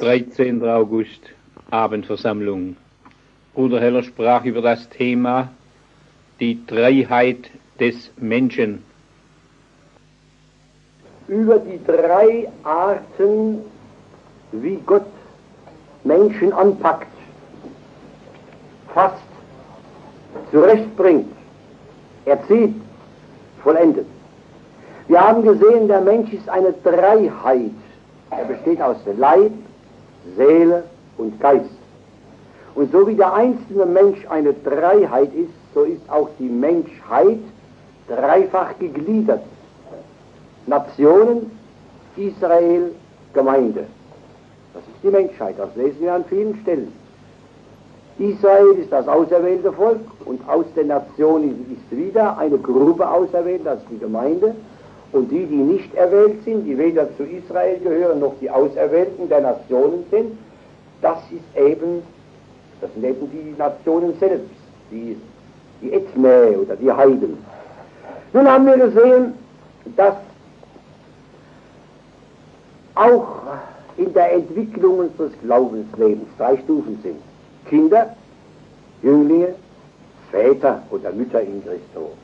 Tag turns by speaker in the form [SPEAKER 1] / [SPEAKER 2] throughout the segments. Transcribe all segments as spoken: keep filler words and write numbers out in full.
[SPEAKER 1] dreizehnten August, Abendversammlung. Bruder Heller sprach über das Thema die Dreiheit des Menschen.
[SPEAKER 2] Über die drei Arten, wie Gott Menschen anpackt, fasst, zurechtbringt, erzieht, vollendet. Wir haben gesehen, der Mensch ist eine Dreiheit. Er besteht aus Leib, Seele und Geist. Und so wie der einzelne Mensch eine Dreiheit ist, so ist auch die Menschheit dreifach gegliedert. Nationen, Israel, Gemeinde. Das ist die Menschheit, das lesen wir an vielen Stellen. Israel ist das auserwählte Volk und aus den Nationen ist wieder eine Gruppe auserwählt, das ist die Gemeinde. Und die, die nicht erwählt sind, die weder zu Israel gehören, noch die Auserwählten der Nationen sind, das ist eben, das sind eben die Nationen selbst, die, die Ethne oder die Heiden. Nun haben wir gesehen, dass auch in der Entwicklung unseres Glaubenslebens drei Stufen sind. Kinder, Jünglinge, Väter oder Mütter in Christo.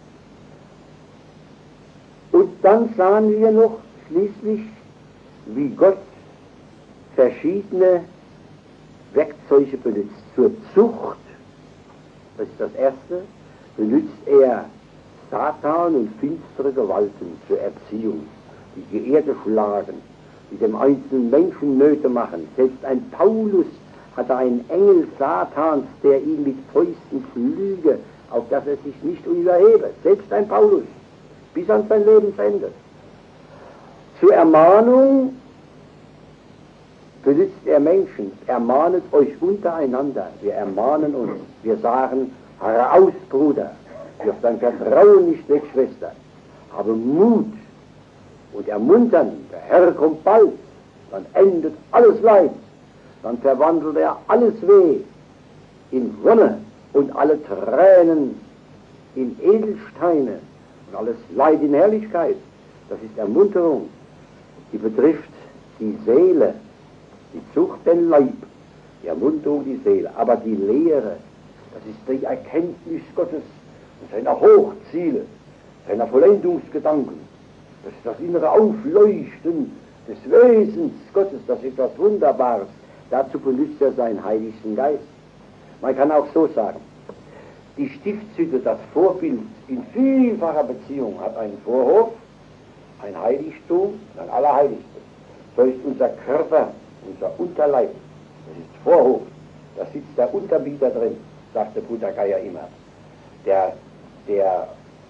[SPEAKER 2] Und dann sahen wir noch schließlich, wie Gott verschiedene Werkzeuge benutzt. Zur Zucht, das ist das Erste, benutzt er Satan und finstere Gewalten zur Erziehung, die die Erde schlagen, die dem einzelnen Menschen Nöte machen. Selbst ein Paulus hatte einen Engel Satans, der ihn mit Fäusten flüge, auf dass er sich nicht überhebe. Selbst ein Paulus. Bis an sein Lebensende. Zur Ermahnung benutzt er Menschen, ermahnet euch untereinander, wir ermahnen uns, wir sagen, heraus, Bruder, wirf dein Vertrauen nicht weg, Schwester, habe Mut und ermuntern, der Herr kommt bald, dann endet alles Leid, dann verwandelt er alles Weh in Wonne und alle Tränen in Edelsteine, und alles Leid in Herrlichkeit. Das ist Ermunterung, die betrifft die Seele, die Zucht den Leib, die Ermunterung die Seele, aber die Lehre, das ist die Erkenntnis Gottes und seiner Hochziele, seiner Vollendungsgedanken, das ist das innere Aufleuchten des Wesens Gottes, das ist etwas Wunderbares. Dazu benutzt er seinen Heiligen Geist. Man kann auch so sagen, die Stiftshütte, das Vorbild in vielfacher Beziehung, hat einen Vorhof, ein Heiligtum und ein Allerheiligste. So ist unser Körper, unser Unterleib, das ist Vorhof, da sitzt der Untermieter drin, sagte Bruder Geier immer, der, der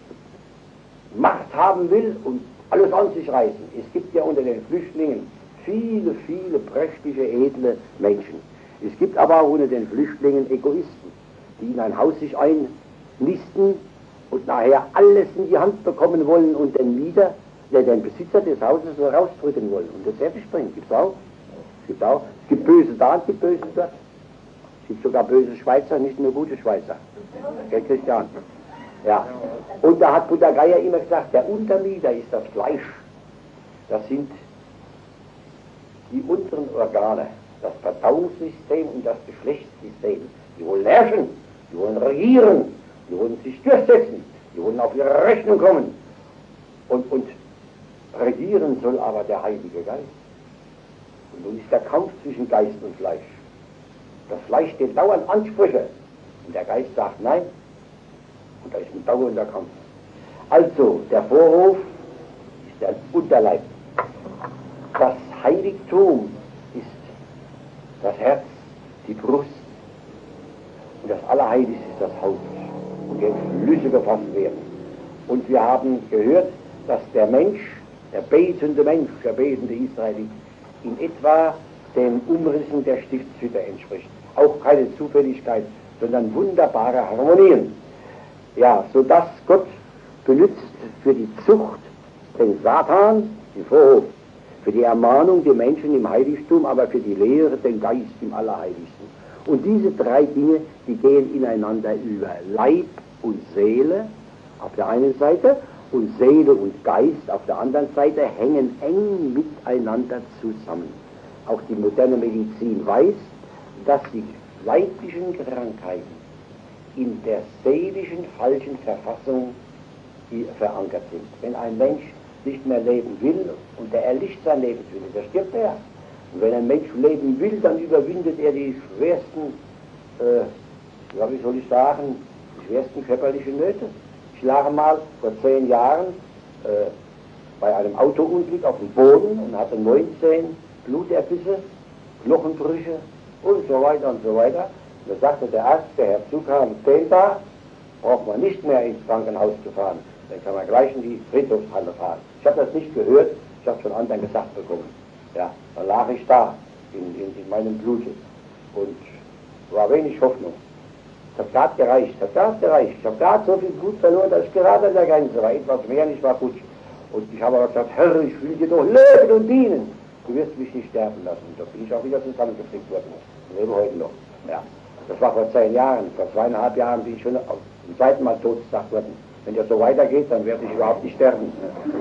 [SPEAKER 2] Macht haben will und alles an sich reißen. Es gibt ja unter den Flüchtlingen viele, viele prächtige, edle Menschen. Es gibt aber auch unter den Flüchtlingen Egoisten, die in ein Haus sich einnisten und nachher alles in die Hand bekommen wollen und den Mieter, der den Besitzer des Hauses so rausdrücken wollen und das fertig bringen. Gibt es auch. Es gibt auch. Es gibt Böse da und es gibt Böse dort. Es gibt sogar böse Schweizer, nicht nur gute Schweizer. Der Christian. Ja. Und da hat Bruder Geier immer gesagt, der Untermieter ist das Fleisch. Das sind die unteren Organe, das Verdauungssystem und das Geschlechtssystem. Die wollen herrschen, die wollen regieren, die wollen sich durchsetzen, die wollen auf ihre Rechnung kommen. Und, und regieren soll aber der Heilige Geist. Und nun ist der Kampf zwischen Geist und Fleisch. Das Fleisch stellt dauernd Ansprüche und der Geist sagt nein. Und da ist ein dauernder Kampf. Also, der Vorhof ist der Unterleib. Das Heiligtum ist das Herz, die Brust. Und das Allerheiligste ist das Haus, und die Flüsse gefasst werden. Und wir haben gehört, dass der Mensch, der betende Mensch, der betende Israelit, in etwa den Umrissen der Stiftshütte entspricht. Auch keine Zufälligkeit, sondern wunderbare Harmonien. Ja, sodass Gott benutzt für die Zucht den Satan, den Vorhof, für die Ermahnung die Menschen im Heiligtum, aber für die Lehre den Geist im Allerheiligsten. Und diese drei Dinge, die gehen ineinander über. Leib und Seele auf der einen Seite und Seele und Geist auf der anderen Seite hängen eng miteinander zusammen. auch die moderne Medizin weiß, dass die leiblichen Krankheiten in der seelischen falschen Verfassung verankert sind. Wenn ein Mensch nicht mehr leben will und der erlischt sein Lebenswille, da stirbt er. Und wenn ein Mensch leben will, dann überwindet er die schwersten, äh, ja, wie soll ich sagen, die schwersten körperlichen Nöte. Ich lag mal vor zehn Jahren äh, bei einem Autounglück auf dem Boden und hatte neunzehn Bluterbisse, Knochenbrüche und so weiter und so weiter. Und da sagte der Arzt, der Herr Zughan, den da braucht man nicht mehr ins Krankenhaus zu fahren, dann kann man gleich in die Friedhofshalle fahren. Ich habe das nicht gehört, ich habe von anderen gesagt bekommen. Ja, dann lag ich da in, in, in meinem Blute und war wenig Hoffnung. Es hat gerade gereicht, es hat gerade gereicht. Ich habe gerade so viel Blut verloren, dass ich gerade an der Grenze war. Etwas mehr, nicht war gut. Und ich habe aber gesagt, Herr, ich will dir doch leben und dienen. Du wirst mich nicht sterben lassen. Und da bin ich auch wieder zusammengeflickt worden. Ich lebe heute noch. Ja. Das war vor zehn Jahren. Vor zweieinhalb Jahren bin ich schon zum zweiten Mal totgesagt worden. Wenn das so weitergeht, dann werde ich überhaupt nicht sterben.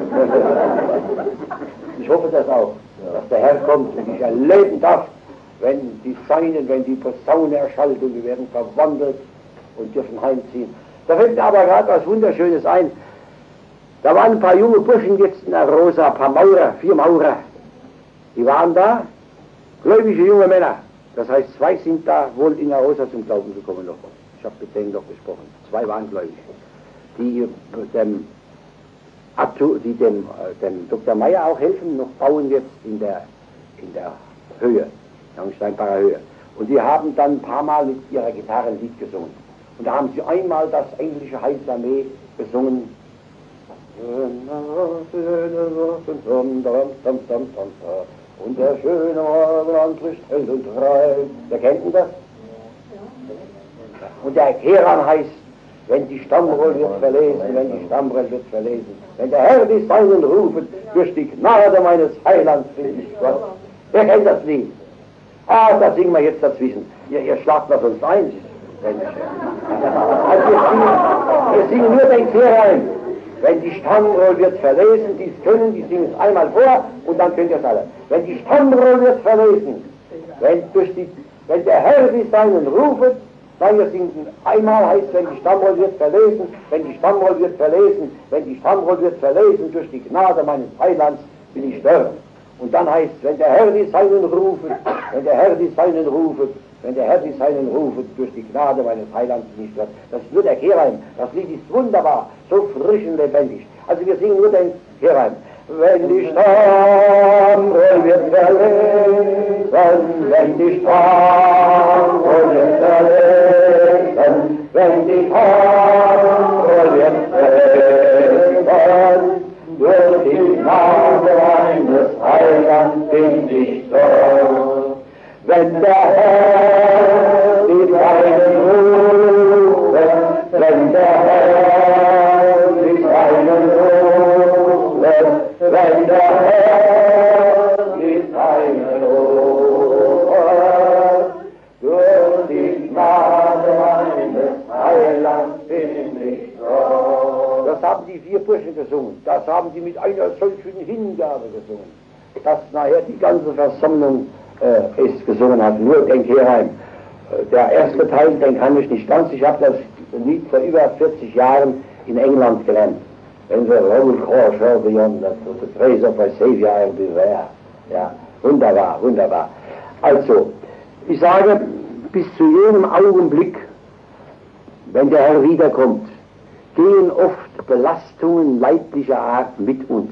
[SPEAKER 2] Ich hoffe das auch, dass der Herr kommt und ich erleben darf, wenn die Seinen, wenn die Posaune erschallt und wir werden verwandelt und dürfen heimziehen. Da fällt mir aber gerade was Wunderschönes ein. Da waren ein paar junge Burschen jetzt in der Rosa, ein paar Maurer, vier Maurer. Die waren da, gläubige junge Männer. Das heißt, zwei sind da wohl in der Rosa zum Glauben gekommen noch. Ich habe mit denen noch gesprochen. Zwei waren gläubig. Die dem, die dem, dem Doktor Meyer auch helfen, noch bauen jetzt in der, in der Höhe, Langsteinbacher Höhe. Und die haben dann ein paar Mal mit ihrer Gitarre ein Lied gesungen. Und da haben sie einmal das englische Heilsarmee gesungen. Und der schöne Morgenland bricht hell und rein. Wer kennt denn das? Und der Keran heißt, wenn die Stammroll wird verlesen, wenn die Stammroll wird verlesen, wenn der Herr die Seinen rufet, durch die Gnade meines Heilands bin ich Gott. Wer kennt das Lied? Ah, das singen wir jetzt dazwischen. Ihr, ihr schlagt das uns ein. Also wir singen, wir singen nur den Keran. Wenn die Stammroll wird verlesen, die es können, die singen es einmal vor und dann könnt ihr es alle. Wenn die Stammroll wird verlesen, wenn, durch die, wenn der Herr die Seinen rufet, dann wir singen einmal heißt, wenn die Stammroll wird verlesen, wenn die Stammroll wird verlesen, wenn die Stammroll wird verlesen, durch die Gnade meines Heilands bin ich dort. Und dann heißt, wenn der Herr die Seinen rufet, wenn der Herr die Seinen rufet, wenn der Herr die Seinen rufet, durch die Gnade meines Heilands bin ich dort. Das ist nur der Kehrreim. Das Lied ist wunderbar, so frisch und lebendig. Also wir singen nur den Kehrreim. Wenn die Stammroll wird verlesen, wenn die Stammroll wird verlesen, wenn die Stammroll wird verlesen, durch die Gnade meines Heilands bin ich dort. Wenn der Herr die Seinen ruft, wenn der Herr die Seinen ruft, wenn der Herr die Seinen ruft, durch die Gnade meines Heilands bin ich dort. Das haben die vier Burschen gesungen, das haben sie mit einer solchen Hingabe gesungen, dass nachher die ganze Versammlung äh, es gesungen hat, nur den Kehrheim. Äh, der erste Teil, den kann ich nicht ganz, ich habe das Lied vor über vierzig Jahren in England gelernt. Wenn wir roll call shall beyond that, the praise of my Savior I'll be there. Ja, wunderbar, wunderbar. Also, ich sage, bis zu jenem Augenblick, wenn der Herr wiederkommt, gehen oft Belastungen leiblicher Art mit uns.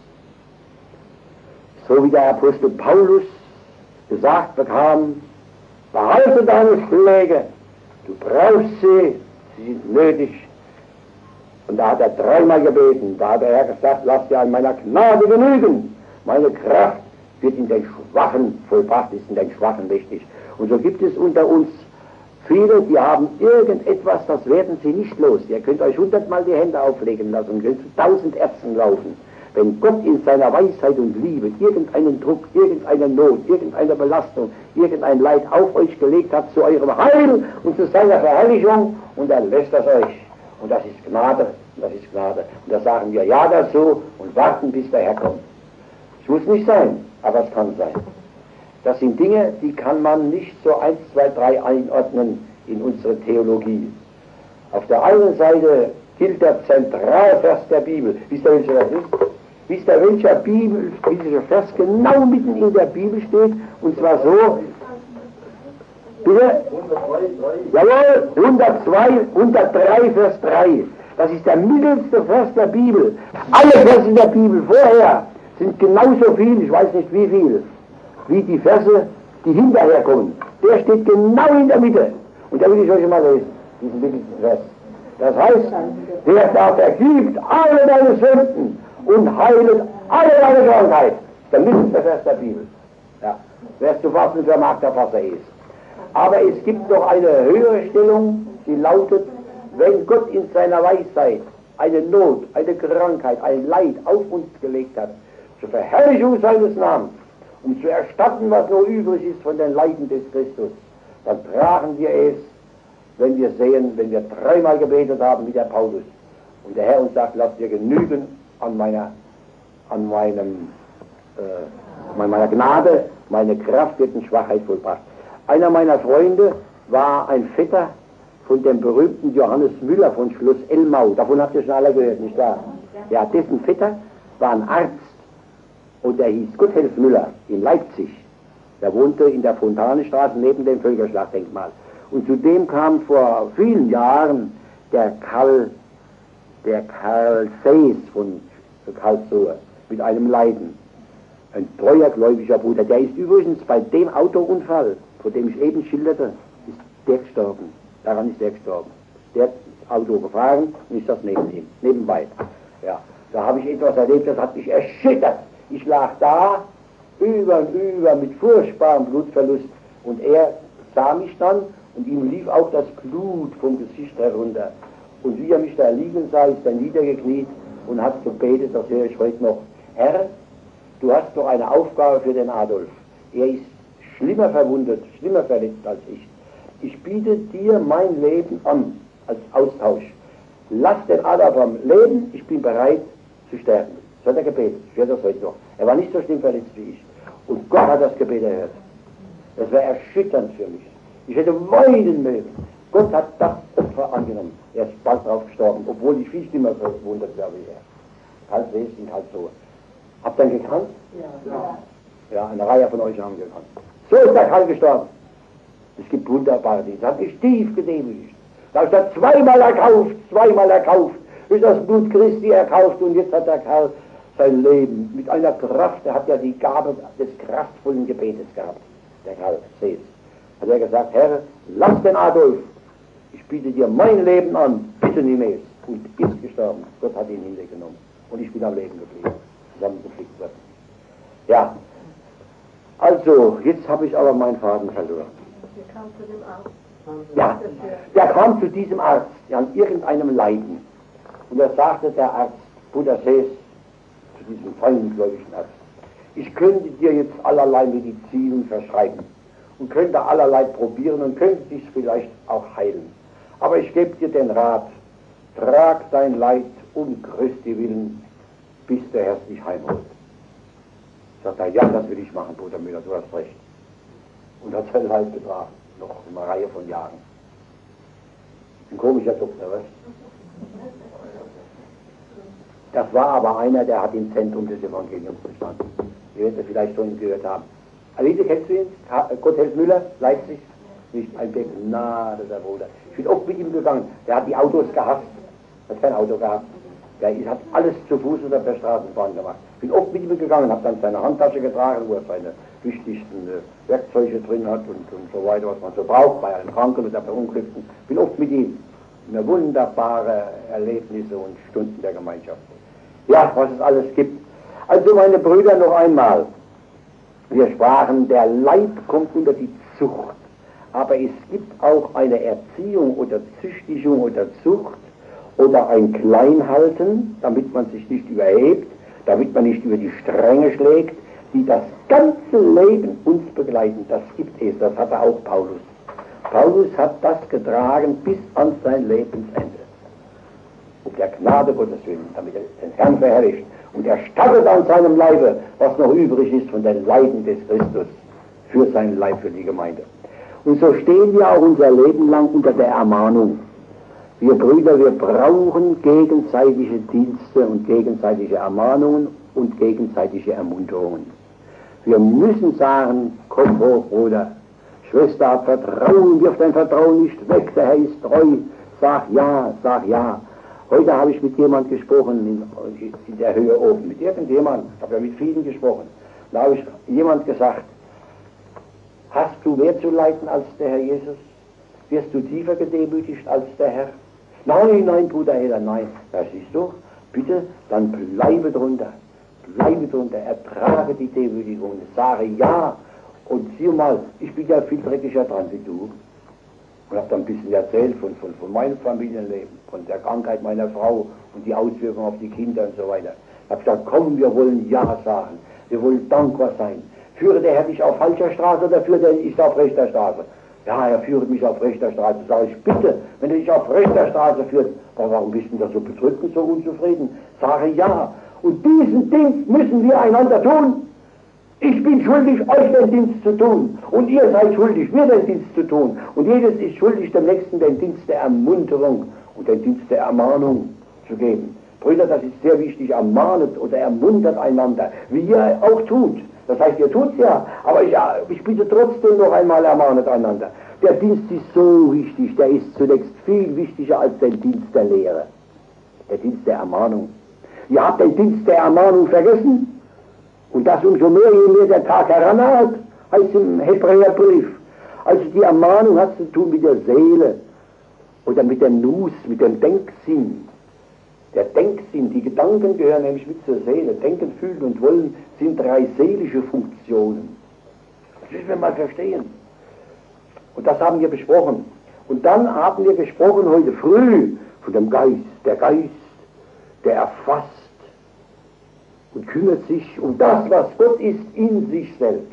[SPEAKER 2] So wie der Apostel Paulus gesagt bekam, behalte deine Schläge, du brauchst sie, sie sind nötig. Und da hat er dreimal gebeten, da hat der Herr gesagt, lass dir an meiner Gnade genügen, meine Kraft wird in den Schwachen vollbracht, ist in den Schwachen mächtig. Und so gibt es unter uns viele, die haben irgendetwas, das werden sie nicht los. Ihr könnt euch hundertmal die Hände auflegen lassen und könnt zu tausend Ärzten laufen. Wenn Gott in seiner Weisheit und Liebe irgendeinen Druck, irgendeine Not, irgendeine Belastung, irgendein Leid auf euch gelegt hat zu eurem Heil und zu seiner Verherrlichung, und er lässt das euch. Und das ist Gnade, und das ist Gnade. Und da sagen wir Ja dazu und warten, bis der Herr kommt. Es muss nicht sein, aber es kann sein. Das sind Dinge, die kann man nicht so eins, zwei, drei einordnen in unsere Theologie. Auf der einen Seite gilt der Zentralvers der Bibel. Wisst ihr, welcher das ist? Wisst ihr, welcher Bibel, welcher Vers genau mitten in der Bibel steht? Und zwar so, bitte? Jawohl, hundertzwei, hundertdrei, Vers drei. Das ist der mittelste Vers der Bibel. Alle Verse der Bibel vorher sind genauso viel, ich weiß nicht wie viel, wie die Verse, die hinterher kommen. Der steht genau in der Mitte. Und da will ich euch mal lesen, diesen mittelsten Vers. Das heißt, der da vergibt alle deine Sünden und heilet alle deine Krankheit. Der mittelste Vers der Bibel. Ja, wer es zu fassen vermag, der Fasser ist. Aber es gibt noch eine höhere Stellung, die lautet, wenn Gott in seiner Weisheit eine Not, eine Krankheit, ein Leid auf uns gelegt hat, zur Verherrlichung seines Namens, um zu erstatten, was nur übrig ist von den Leiden des Christus, dann tragen wir es, wenn wir sehen, wenn wir dreimal gebetet haben wie der Paulus und der Herr uns sagt, lasst dir genügen an meiner, an meinem, äh, an meiner Gnade, meine Kraft wird in Schwachheit vollbracht. Einer meiner Freunde war ein Vetter von dem berühmten Johannes Müller von Schloss Elmau. Davon habt ihr schon alle gehört, nicht wahr? Ja, dessen Vetter war ein Arzt und der hieß Gotthelf Müller in Leipzig. Der wohnte in der Fontanestraße neben dem Völkerschlachtdenkmal. Und zudem kam vor vielen Jahren der Karl, der Karl Sees von Karlsruhe mit einem Leiden. Ein treuer gläubiger Bruder. Der ist übrigens bei dem Autounfall, von dem ich eben schilderte, ist der gestorben. Daran ist der gestorben. Der hat das Auto gefahren und ist das neben ihm, nebenbei. Ja, da habe ich etwas erlebt, das hat mich erschüttert. Ich lag da, über und über, mit furchtbarem Blutverlust. Und er sah mich dann und ihm lief auch das Blut vom Gesicht herunter. Und wie er mich da liegen sah, ist er niedergekniet und hat gebetet, das höre ich heute noch. Herr, du hast doch eine Aufgabe für den Adolf. Er ist schlimmer verwundet, schlimmer verletzt als ich. Ich biete dir mein Leben an, als Austausch. Lass den Adolf am Leben, ich bin bereit zu sterben. So hat er gebetet, ich höre das heute noch. Er war nicht so schlimm verletzt wie ich. Und Gott hat das Gebet erhört. Das war erschütternd für mich. Ich hätte weinen mögen. Gott hat das Opfer angenommen. Er ist bald drauf gestorben, obwohl ich viel schlimmer verwundet wäre wie er. Karl Sees in Karlsruhe. Habt ihr ihn gekannt? Ja. Ja, eine Reihe von euch haben ihn gekannt. So ist der Karl gestorben. Es gibt wunderbare Dinge. Das hat mich tief gedemütigt. Da ist er zweimal erkauft, zweimal erkauft. Ist das Blut Christi erkauft und jetzt hat der Karl sein Leben mit einer Kraft, er hat ja die Gabe des kraftvollen Gebetes gehabt. Der Karl Sees. Hat er gesagt, Herr, lass den Adolf. Ich biete dir mein Leben an, bitte nimm es. Und ist gestorben. Gott hat ihn hinweggenommen. Und ich bin am Leben geblieben. Zusammengeflickt worden. Ja. Also, jetzt habe ich aber meinen Faden verloren.
[SPEAKER 3] Der kam zu dem Arzt.
[SPEAKER 2] Ja, der kam zu diesem Arzt, an irgendeinem Leiden. Und da sagte der Arzt, Bruder Sees, zu diesem feingläubigen Arzt, ich könnte dir jetzt allerlei Medizin verschreiben und könnte allerlei probieren und könnte dich vielleicht auch heilen. Aber ich gebe dir den Rat, trag dein Leid um Christi willen, bis der Herr dich heimholt. Sagt er, ja, das will ich machen, Bruder Müller, du hast recht. Und hat sein Leid getragen, noch eine Reihe von Jahren. Ein komischer Doktor, was? Das war aber einer, der hat im Zentrum des Evangeliums gestanden. Ihr werdet vielleicht schon gehört haben. Alice, kennst du ihn? Gotthelf Müller, Leipzig? Nicht ein Begnade, der Bruder. Ich bin oft mit ihm gegangen. Der hat die Autos gehasst. Hat kein Auto gehabt. Der hat alles zu Fuß oder per Straßenbahn gemacht. Ich bin oft mit ihm gegangen, habe dann seine Handtasche getragen, wo er seine wichtigsten äh, Werkzeuge drin hat und, und so weiter, was man so braucht bei einem Kranken oder Verunglückten. Ich bin oft mit ihm. Eine wunderbare Erlebnisse und Stunden der Gemeinschaft. Ja, was es alles gibt. Also meine Brüder, noch einmal. Wir sprachen, der Leib kommt unter die Zucht. Aber es gibt auch eine Erziehung oder Züchtigung oder Zucht oder ein Kleinhalten, damit man sich nicht überhebt, damit man nicht über die Stränge schlägt, die das ganze Leben uns begleiten. Das gibt es, das hatte auch Paulus. Paulus hat das getragen bis an sein Lebensende. Um der Gnade Gottes willen, damit er den Herrn verherrlicht. Und er startet an seinem Leibe, was noch übrig ist von den Leiden des Christus. für sein Leib, für die Gemeinde. Und so stehen wir auch unser Leben lang unter der Ermahnung. Wir Brüder, wir brauchen gegenseitige Dienste und gegenseitige Ermahnungen und gegenseitige Ermunterungen. Wir müssen sagen, komm hoch, Bruder, Schwester, hab Vertrauen, wirf dein Vertrauen nicht weg, der Herr ist treu, sag ja, sag ja. Heute habe ich mit jemand gesprochen, in, in der Höhe oben, mit irgendjemand, ich habe ja mit vielen gesprochen. Da habe ich jemand gesagt, hast du mehr zu leiden als der Herr Jesus? Wirst du tiefer gedemütigt als der Herr? Nein, nein, Bruder Eder, nein. Da siehst du, bitte, dann bleibe drunter, bleibe drunter, ertrage die Demütigung, sage ja. Und sieh mal, ich bin ja viel dreckiger dran wie du. Und habe dann ein bisschen erzählt von, von, von meinem Familienleben, von der Krankheit meiner Frau und die Auswirkungen auf die Kinder und so weiter. Ich habe gesagt, komm, wir wollen Ja sagen, wir wollen dankbar sein. Führe der Herr dich auf falscher Straße oder führe der dich auf rechter Straße? Ja, er führt mich auf rechter Straße. Sag ich, bitte, wenn er dich auf rechter Straße führt, warum bist du da so bedrückt und so unzufrieden? Sage ja. Und diesen Dienst müssen wir einander tun. Ich bin schuldig, euch den Dienst zu tun. Und ihr seid schuldig, mir den Dienst zu tun. Und jedes ist schuldig, dem Nächsten den Dienst der Ermunterung und den Dienst der Ermahnung zu geben. Brüder, das ist sehr wichtig, ermahnet oder ermuntert einander, wie ihr auch tut. Das heißt, ihr tut's ja, aber ich, ich bitte trotzdem noch einmal, ermahnet einander. Der Dienst ist so wichtig, der ist zunächst viel wichtiger als der Dienst der Lehre. Der Dienst der Ermahnung. Ihr habt den Dienst der Ermahnung vergessen? Und das umso mehr, je mehr der Tag herannaht, heißt im Hebräerbrief. Also die Ermahnung hat zu tun mit der Seele oder mit dem Nus, mit dem Denksinn. Der Denksinn, die Gedanken gehören nämlich mit zur Seele. Denken, fühlen und wollen sind drei seelische Funktionen. Das müssen wir mal verstehen. Und das haben wir besprochen. Und dann haben wir gesprochen heute früh von dem Geist. Der Geist, der erfasst und kümmert sich um das, was Gott ist, in sich selbst.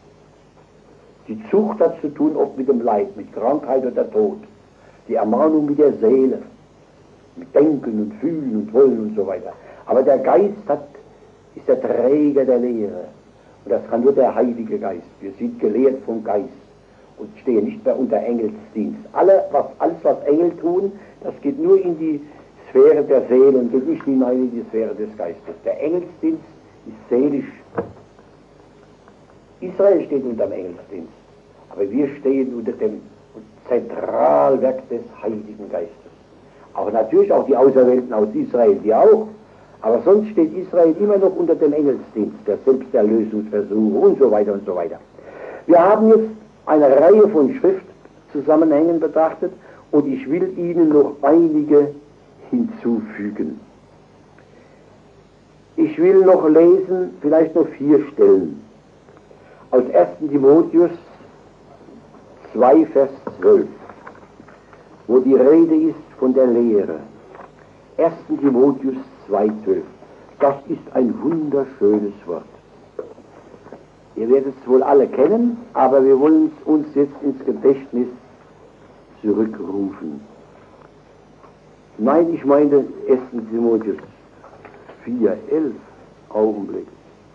[SPEAKER 2] Die Zucht hat zu tun oft mit dem Leid, mit Krankheit oder Tod. Die Ermahnung mit der Seele, mit Denken und Fühlen und Wollen und so weiter. Aber der Geist hat, ist der Träger der Lehre. Und das kann nur der Heilige Geist. Wir sind gelehrt vom Geist und stehen nicht mehr unter Engelsdienst. Alle, was, alles, was Engel tun, das geht nur in die Sphäre der Seele und geht nicht hinein in die Sphäre des Geistes. Der Engelsdienst ist seelisch. Israel steht unter dem Engelsdienst, aber wir stehen unter dem Zentralwerk des Heiligen Geistes. Aber natürlich auch die Auserwählten aus Israel, die auch, aber sonst steht Israel immer noch unter dem Engelsdienst, der Selbsterlösungsversuche und so weiter und so weiter. Wir haben jetzt eine Reihe von Schriftzusammenhängen betrachtet und ich will Ihnen noch einige hinzufügen. Ich will noch lesen, vielleicht noch vier Stellen. Aus ersten Timotheus zwei, Vers zwölf, wo die Rede ist von der Lehre. ersten Timotheus zwei, zwölf. Das ist ein wunderschönes Wort. Ihr werdet es wohl alle kennen, aber wir wollen es uns jetzt ins Gedächtnis zurückrufen. Nein, ich meine ersten Timotheus vier, elf, Augenblick.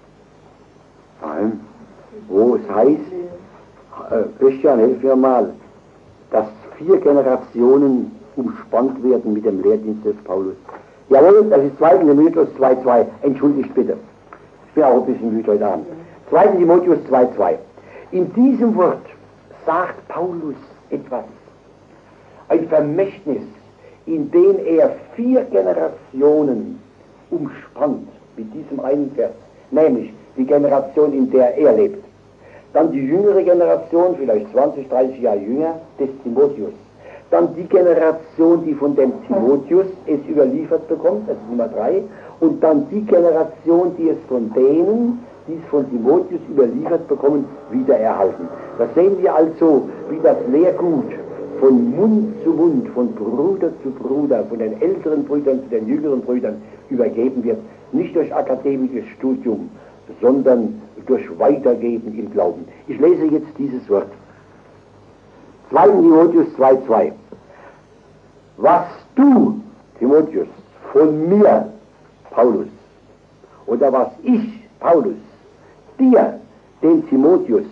[SPEAKER 2] Nein, wo es heißt, äh, Christian, hilf mir mal, dass vier Generationen umspannt werden mit dem Lehrdienst des Paulus. Jawohl, das ist zweiten Timotheus zwei, zwei, entschuldigt bitte. Ich bin auch ein bisschen müde heute Abend. zweiten Timotheus zwei, zwei. In diesem Wort sagt Paulus etwas, ein Vermächtnis, in dem er vier Generationen umspannt mit diesem einen Vers, nämlich die Generation, in der er lebt. Dann die jüngere Generation, vielleicht zwanzig, dreißig Jahre jünger, des Timotheus. Dann die Generation, die von dem Timotheus es überliefert bekommt, das ist Nummer drei. Und dann die Generation, die es von denen, die es von Timotheus überliefert bekommen, wieder erhalten. Da sehen wir also, wie das Lehrgut von Mund zu Mund, von Bruder zu Bruder, von den älteren Brüdern zu den jüngeren Brüdern übergeben wird. Nicht durch akademisches Studium, sondern durch Weitergeben im Glauben. Ich lese jetzt dieses Wort. zweiten Timotheus zwei, zwei. Was du, Timotheus, von mir, Paulus, oder was ich, Paulus, dir, den Timotheus,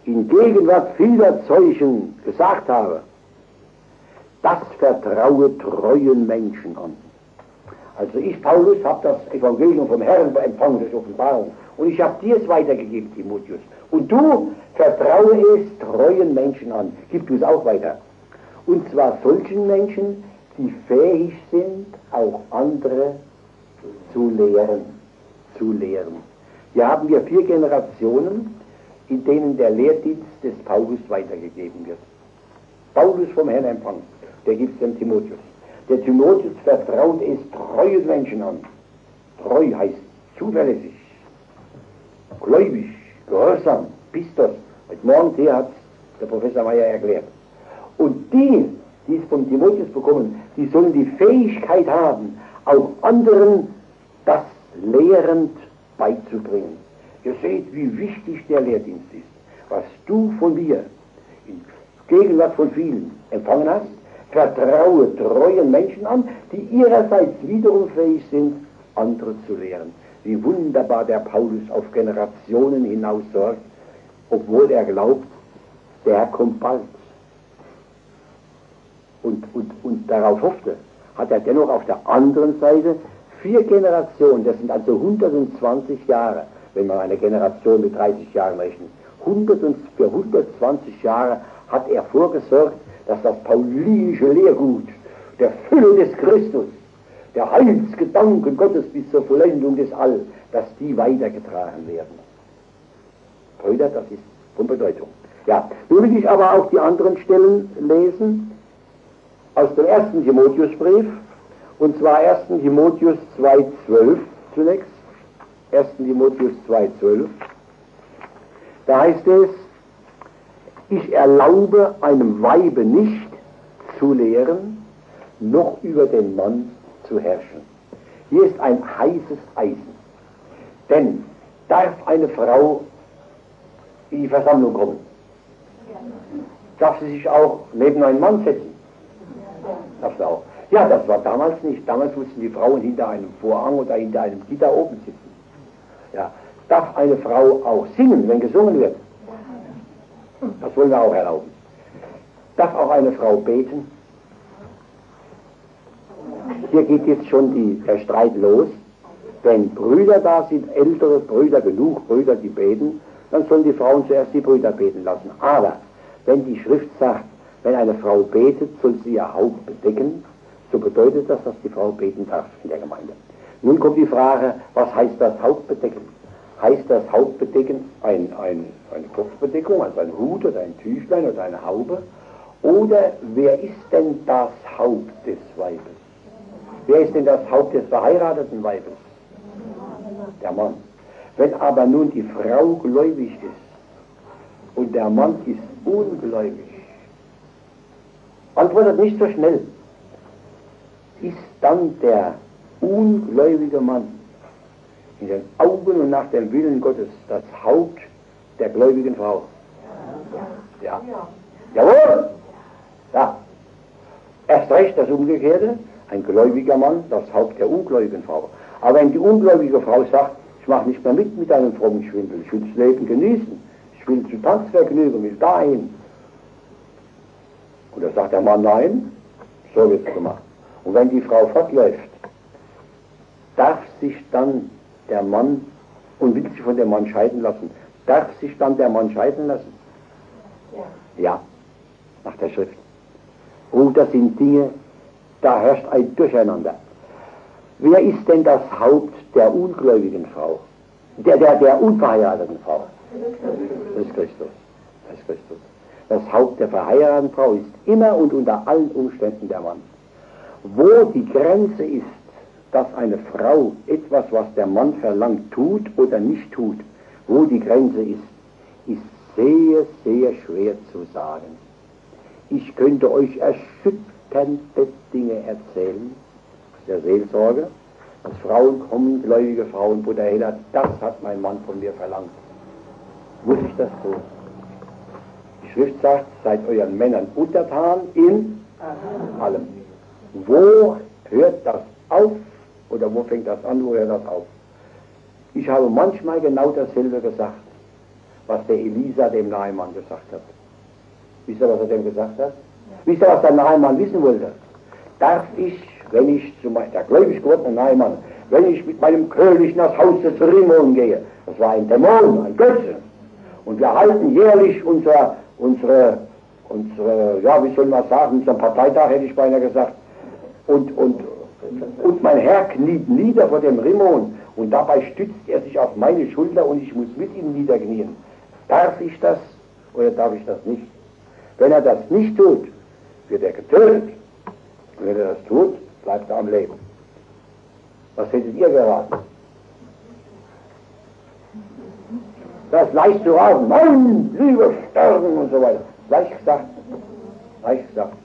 [SPEAKER 2] in Gegenwart vieler Zeugen gesagt habe, das vertraue treuen Menschen an. Also ich, Paulus, habe das Evangelium vom Herrn empfangen, das Offenbarung, und ich habe dir es weitergegeben, Timotheus. Und du vertraue es treuen Menschen an. Gib du es auch weiter. Und zwar solchen Menschen, die fähig sind, auch andere zu lehren. Zu lehren. Hier haben wir vier Generationen, in denen der Lehrdienst des Paulus weitergegeben wird. Paulus vom Herrn empfangen, der gibt es dem Timotheus. Der Timotheus vertraut es treuen Menschen an. Treu heißt zuverlässig, gläubig, gehorsam, Pistos. Heute Morgen hier hat der Professor Meyer erklärt. Und die, die es von Timotheus bekommen, die sollen die Fähigkeit haben, auch anderen das lehrend beizubringen. Ihr seht, wie wichtig der Lehrdienst ist. Was du von mir in Gegenwart von vielen empfangen hast, vertraue treuen Menschen an, die ihrerseits wiederum fähig sind, andere zu lehren. Wie wunderbar der Paulus auf Generationen hinaus sorgt, obwohl er glaubt, der Herr kommt bald. Und, und, und darauf hoffte, hat er dennoch auf der anderen Seite vier Generationen, das sind also hundertzwanzig Jahre, wenn man eine Generation mit dreißig Jahren rechnet. hundert und, für hundertzwanzig Jahre hat er vorgesorgt, dass das paulinische Lehrgut der Fülle des Christus, der Heilsgedanken Gottes bis zur Vollendung des All, dass die weitergetragen werden. Brüder, das ist von Bedeutung. Ja, nun will ich aber auch die anderen Stellen lesen aus dem ersten Timotheusbrief, und zwar ersten Timotheus zwei zwölf zunächst. ersten Timotheus zwei zwölf. Da heißt es, ich erlaube einem Weibe nicht zu lehren, noch über den Mann zu herrschen. Hier ist ein heißes Eisen. Denn darf eine Frau in die Versammlung kommen? Darf sie sich auch neben einen Mann setzen? Darf sie auch. Ja, das war damals nicht. Damals mussten die Frauen hinter einem Vorhang oder hinter einem Gitter oben sitzen. Ja. Darf eine Frau auch singen, wenn gesungen wird? Das wollen wir auch erlauben. Darf auch eine Frau beten? Hier geht jetzt schon die, der Streit los. Wenn Brüder da sind, ältere Brüder, genug Brüder, die beten, dann sollen die Frauen zuerst die Brüder beten lassen. Aber wenn die Schrift sagt, wenn eine Frau betet, soll sie ihr Haupt bedecken, so bedeutet das, dass die Frau beten darf in der Gemeinde. Nun kommt die Frage, was heißt das Hauptbedecken? Heißt das Hauptbedecken ein, ein, eine Kopfbedeckung, also ein Hut oder ein Tüchlein oder eine Haube? Oder wer ist denn das Haupt des Weibes? Wer ist denn das Haupt des verheirateten Weibes? Der Mann. Wenn aber nun die Frau gläubig ist und der Mann ist ungläubig, antwortet nicht so schnell, ist dann der ungläubige Mann in den Augen und nach dem Willen Gottes das Haupt der gläubigen Frau? Ja. Ja. Jawohl! Ja. Erst recht das Umgekehrte, ein gläubiger Mann, das Haupt der ungläubigen Frau. Aber wenn die ungläubige Frau sagt, ich mache nicht mehr mit mit einem frommen Schwindel, ich will das Leben genießen, ich will zu Tanzvergnügen, will dahin. Und da sagt der Mann, nein, so wird es gemacht. Und wenn die Frau fortläuft, darf sich dann der Mann, und will sich von dem Mann scheiden lassen, darf sich dann der Mann scheiden lassen? Ja. Ja, nach der Schrift. Oh, das sind Dinge, da herrscht ein Durcheinander. Wer ist denn das Haupt der ungläubigen Frau? Der, der, der unverheirateten Frau? Das ist Christus. Das ist Christus. Das Haupt der verheirateten Frau ist immer und unter allen Umständen der Mann. Wo die Grenze ist, dass eine Frau etwas, was der Mann verlangt, tut oder nicht tut, wo die Grenze ist, ist sehr, sehr schwer zu sagen. Ich könnte euch erschütternde Dinge erzählen, aus der Seelsorge, dass Frauen kommen, gläubige Frauen, Bruder Heller, das hat mein Mann von mir verlangt. Muss ich das tun? Die Schrift sagt, seid euren Männern untertan in allem. Wo hört das auf? Oder wo fängt das an, wo hört das auf? Ich habe manchmal genau dasselbe gesagt. was der Elisa dem Naaman gesagt hat. Wisst ihr, was er dem gesagt hat? Wisst ihr, was der Naaman wissen wollte? Darf ich, wenn ich zu meinem, der gläubig gewordene Naaman, wenn ich mit meinem König nach Haus des Rimon gehe, das war ein Dämon, ein Götze, und wir halten jährlich unser, unsere, unsere, ja, wie soll man sagen, unseren Parteitag, hätte ich beinahe gesagt, und, und, und mein Herr kniet nieder vor dem Rimon, und dabei stützt er sich auf meine Schulter und ich muss mit ihm niederknien. Darf ich das oder darf ich das nicht? Wenn er das nicht tut, wird er getötet. Und wenn er das tut, bleibt er am Leben. Was hättet ihr geraten? Das ist leicht zu raten. Nein, lieber sterben und so weiter. Leicht gesagt. Leicht gesagt.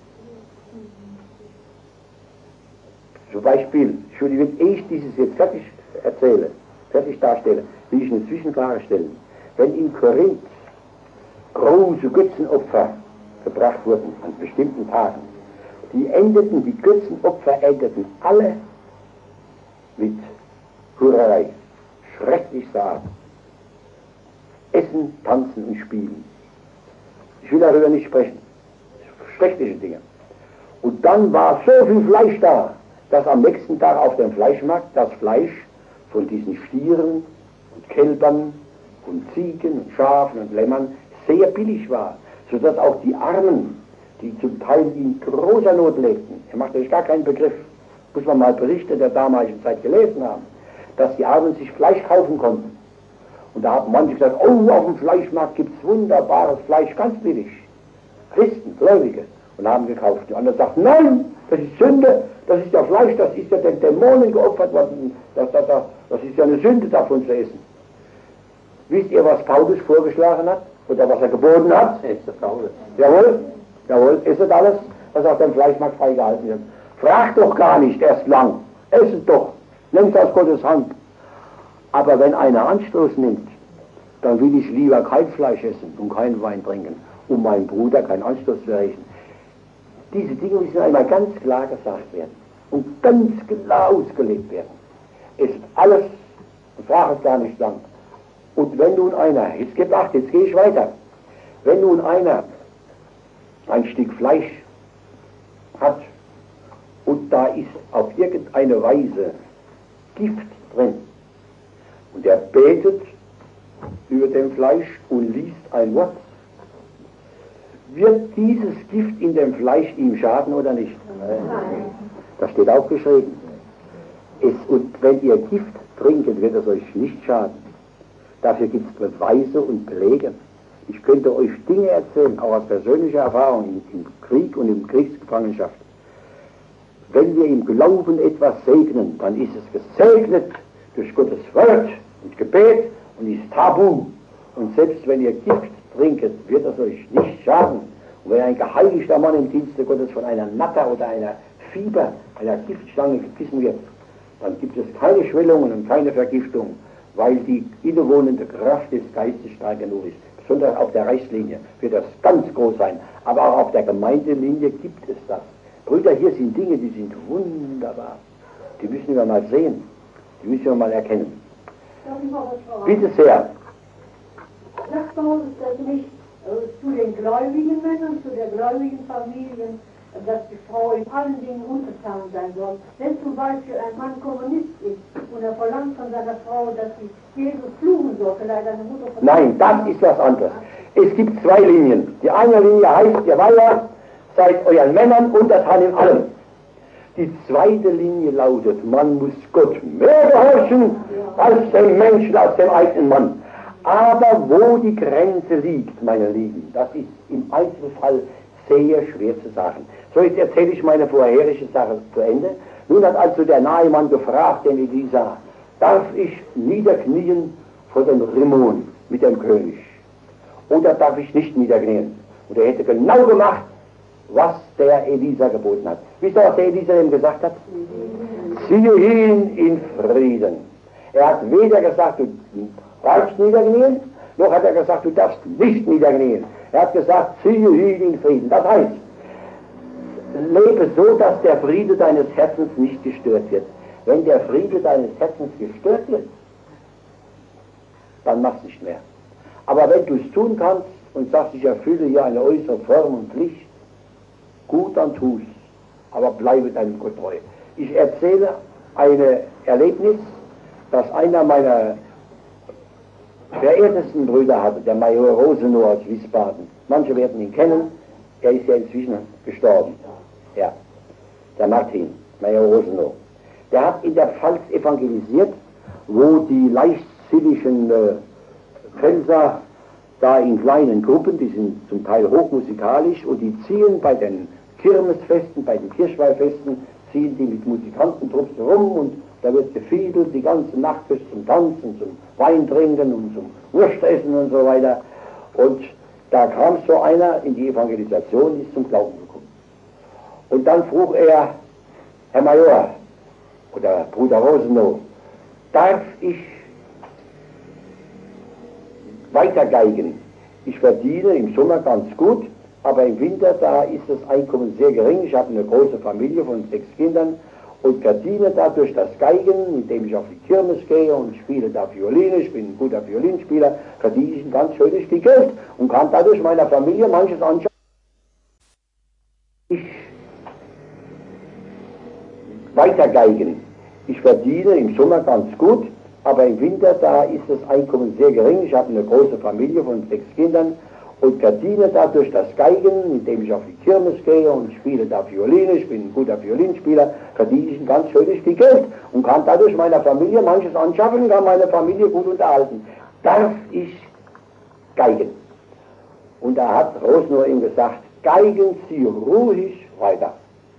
[SPEAKER 2] Zum Beispiel, Entschuldigung, wenn ich dieses jetzt fertig erzähle, fertig darstelle, will ich eine Zwischenfrage stellen. Wenn in Korinth große Götzenopfer gebracht wurden an bestimmten Tagen, die endeten, die Götzenopfer endeten alle mit Hurerei, schrecklichster Art. Essen, tanzen und spielen. Ich will darüber nicht sprechen. Schreckliche Dinge. Und dann war so viel Fleisch da, dass am nächsten Tag auf dem Fleischmarkt das Fleisch von diesen Stieren und Kälbern und Ziegen und Schafen und Lämmern sehr billig war, sodass auch die Armen, die zum Teil in großer Not lebten, er macht euch gar keinen Begriff, muss man mal Berichte der damaligen Zeit gelesen haben, dass die Armen sich Fleisch kaufen konnten. Und da haben manche gesagt, oh, auf dem Fleischmarkt gibt es wunderbares Fleisch, ganz billig. Christen, Gläubige, und haben gekauft. Die anderen sagten, nein, das ist Sünde, das ist ja Fleisch, das ist ja den Dämonen geopfert worden, das, das, das, das ist ja eine Sünde davon zu essen. Wisst ihr, was Paulus vorgeschlagen hat? Oder was er geboten hat? Paulus. Jawohl, jawohl, esset alles, was auf dem Fleischmarkt freigehalten wird. Fragt doch gar nicht erst lang, esset doch, nehmt aus Gottes Hand. Aber wenn einer Anstoß nimmt, dann will ich lieber kein Fleisch essen und keinen Wein trinken, um meinem Bruder keinen Anstoß zu erreichen. Diese Dinge müssen einmal ganz klar gesagt werden und ganz klar ausgelegt werden. Es ist alles, ich frage es gar nicht lang. Und wenn nun einer, jetzt gebt acht, jetzt gehe ich weiter, wenn nun einer ein Stück Fleisch hat und da ist auf irgendeine Weise Gift drin und er betet über dem Fleisch und liest ein Wort, wird dieses Gift in dem Fleisch ihm schaden oder nicht? Nein. Das steht aufgeschrieben. Es, und wenn ihr Gift trinket, wird es euch nicht schaden. Dafür gibt es Beweise und Belege. Ich könnte euch Dinge erzählen, auch aus persönlicher Erfahrung im, im Krieg und in Kriegsgefangenschaft. Wenn wir im Glauben etwas segnen, dann ist es gesegnet durch Gottes Wort und Gebet und ist tabu. Und selbst wenn ihr Gift trinket, wird es euch nicht schaden. Und wenn ein geheiligter Mann im Dienste Gottes von einer Natter oder einer Fieber, einer Giftschlange gebissen wird, dann gibt es keine Schwellungen und keine Vergiftung, weil die innewohnende Kraft des Geistes stark genug ist. Besonders auf der Reichslinie wird das ganz groß sein, aber auch auf der Gemeindelinie gibt es das. Brüder, hier sind Dinge, die sind wunderbar. Die müssen wir mal sehen, die müssen wir mal erkennen. Bitte sehr.
[SPEAKER 3] Sagt Paulus das nicht äh, zu den gläubigen Männern, zu der gläubigen Familie, dass die Frau in allen Dingen untertan sein soll? Wenn zum Beispiel ein Mann Kommunist ist und er verlangt von seiner Frau, dass sie Jesus fluchen soll, vielleicht eine Mutter von...
[SPEAKER 2] Nein, das ist was anderes. Es gibt zwei Linien. Die eine Linie heißt, ihr Weiber, seid euren Männern untertan in allem. Die zweite Linie lautet, man muss Gott mehr gehorchen als dem Menschen, als dem eigenen Mann. Aber wo die Grenze liegt, meine Lieben, das ist im Einzelfall sehr schwer zu sagen. So, jetzt erzähle ich meine vorherige Sache zu Ende. Nun hat also der Naaman gefragt, den Elisa, darf ich niederknien vor dem Rimon mit dem König? Oder darf ich nicht niederknien? Und er hätte genau gemacht, was der Elisa geboten hat. Wisst ihr, was der Elisa ihm gesagt hat? Ziehe hin in Frieden. Er hat weder gesagt, du darfst niederknien, noch hat er gesagt, du darfst nicht niederknien. Er hat gesagt, ziehe hin in Frieden. Das heißt, lebe so, dass der Friede deines Herzens nicht gestört wird. Wenn der Friede deines Herzens gestört wird, dann mach's nicht mehr. Aber wenn du es tun kannst und sagst, ich erfülle hier eine äußere Form und Pflicht, gut, dann tu es. Aber bleibe deinem Gott treu. Ich erzähle ein Erlebnis, das einer meiner verehrtesten Brüder hatte, der Major Rosenow aus Wiesbaden. Manche werden ihn kennen, er ist ja inzwischen gestorben. Ja, der Martin, Major Rosenow. Der hat in der Pfalz evangelisiert, wo die leichtsinnigen äh, Pfälzer da in kleinen Gruppen, die sind zum Teil hochmusikalisch und die ziehen bei den Kirmesfesten, bei den Kirchweihfesten, ziehen die mit Musikantentrupps rum und da wird gefiedelt die ganze Nacht bis zum Tanzen, zum Weintrinken und zum Wurstessen und so weiter. Und da kam so einer in die Evangelisation, ist zum Glauben gekommen. Und dann frug er, Herr Major oder Bruder Rosenow, darf ich weitergeigen? Ich verdiene im Sommer ganz gut, aber im Winter, da ist das Einkommen sehr gering. Ich habe eine große Familie von sechs Kindern und verdiene dadurch das Geigen, indem ich auf die Kirmes gehe und spiele da Violine. Ich bin ein guter Violinspieler, verdiene ich ein ganz schönes Stück Geld und kann dadurch meiner Familie manches anschauen. Ich weitergeigen. Ich verdiene im Sommer ganz gut, aber im Winter, da ist das Einkommen sehr gering. Ich habe eine große Familie von sechs Kindern und verdiene dadurch das Geigen, indem ich auf die Kirmes gehe und spiele da Violine. Ich bin ein guter Violinspieler, verdiene ich ein ganz schönes Stück Geld und kann dadurch meiner Familie manches anschaffen und kann meine Familie gut unterhalten. Darf ich geigen? Und da hat Rosenow ihm gesagt, geigen Sie ruhig weiter.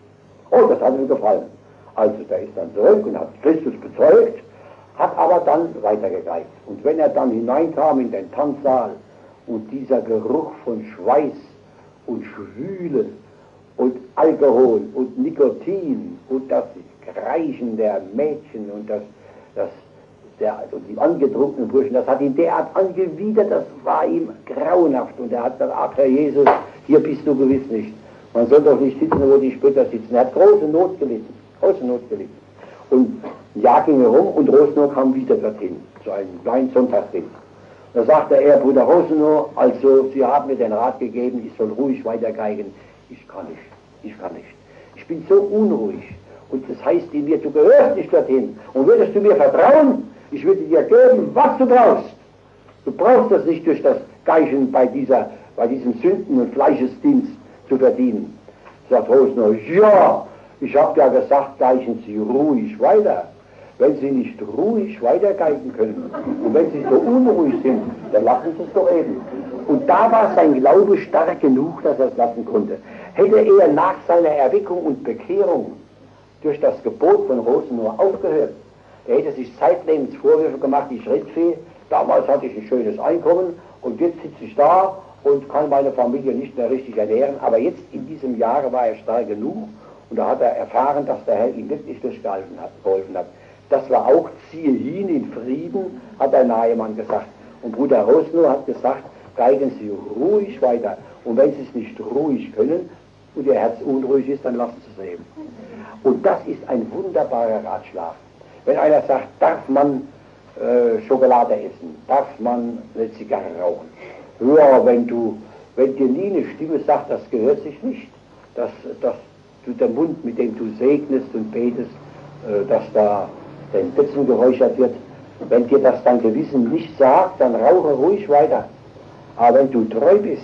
[SPEAKER 2] Oh, das hat ihm gefallen. Also der ist dann zurück und hat Christus bezeugt, hat aber dann weitergegeigt. Und wenn er dann hineinkam in den Tanzsaal und dieser Geruch von Schweiß und Schwüle und Alkohol und Nikotin und das Kreischen der Mädchen und das, das der, und die angetrunkenen Burschen, das hat ihn derart angewidert, das war ihm grauenhaft. Und er hat gesagt, ach Herr Jesus, hier bist du gewiss nicht. Man soll doch nicht sitzen, wo die Spötter sitzen. Er hat große Not gelitten, große Not gelitten. Und ein Jahr ging herum und Rosenow kam wieder dorthin, zu einem kleinen Sonntagsdienst. Da sagte er, Bruder Rosenow, also Sie haben mir den Rat gegeben, ich soll ruhig weitergeigen. Ich kann nicht, ich kann nicht. Ich bin so unruhig. Und das heißt in mir, du gehörst nicht dorthin. Und würdest du mir vertrauen, ich würde dir geben, was du brauchst. Du brauchst das nicht durch das Geigen bei, dieser, bei diesem Sünden- und Fleischesdienst zu verdienen. Sagt Rosenow, ja, ich habe ja gesagt, geigen Sie ruhig weiter. Wenn Sie nicht ruhig weitergeigen können und wenn Sie so unruhig sind, dann lassen Sie es doch eben. Und da war sein Glaube stark genug, dass er es lassen konnte. Hätte er nach seiner Erweckung und Bekehrung durch das Gebot von Rosenow aufgehört, er hätte sich zeitlebens Vorwürfe gemacht, ich Rittvieh, damals hatte ich ein schönes Einkommen und jetzt sitze ich da und kann meine Familie nicht mehr richtig ernähren, aber jetzt in diesem Jahre war er stark genug und da hat er erfahren, dass der Herr ihm wirklich durchgeholfen hat. Geholfen hat. Das war auch, ziehe hin in Frieden, hat der Nahemann gesagt. Und Bruder Rosenow hat gesagt, geigen Sie ruhig weiter. Und wenn Sie es nicht ruhig können und Ihr Herz unruhig ist, dann lassen Sie es eben. Und das ist ein wunderbarer Ratschlag. Wenn einer sagt, darf man äh, Schokolade essen, darf man eine Zigarre rauchen. Ja, wenn du, wenn dir nie eine Stimme sagt, das gehört sich nicht, dass, dass du der Mund, mit dem du segnest und betest, äh, dass da den Götzen geräuchert wird, wenn dir das dein Gewissen nicht sagt, dann rauche ruhig weiter. Aber wenn du treu bist,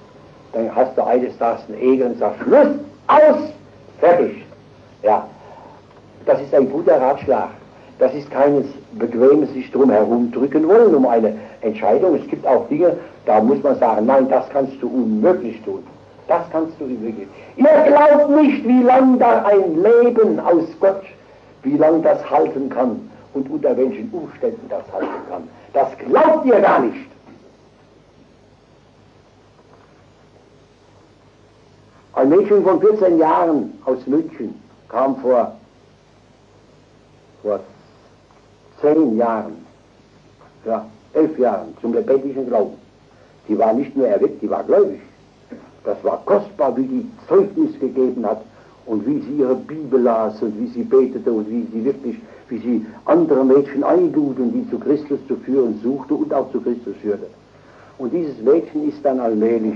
[SPEAKER 2] dann hast du eines Tages einen Egel und sagst, Schluss, aus, fertig. Ja, das ist ein guter Ratschlag. Das ist keines bequemes sich drum herumdrücken wollen um eine Entscheidung. Es gibt auch Dinge, da muss man sagen, nein, das kannst du unmöglich tun. Das kannst du unmöglich. Ihr glaubt nicht, wie lang da ein Leben aus Gott, wie lang das halten kann und unter welchen Umständen das halten kann. Das glaubt ihr gar nicht. Ein Mädchen von vierzehn Jahren aus München kam vor, vor zehn Jahren, ja, elf Jahren zum lebendigen Glauben. Die war nicht nur erweckt, die war gläubig. Das war kostbar, wie die Zeugnis gegeben hat und wie sie ihre Bibel las und wie sie betete und wie sie wirklich, wie sie andere Mädchen einlud und die zu Christus zu führen suchte und auch zu Christus führte. Und dieses Mädchen ist dann allmählich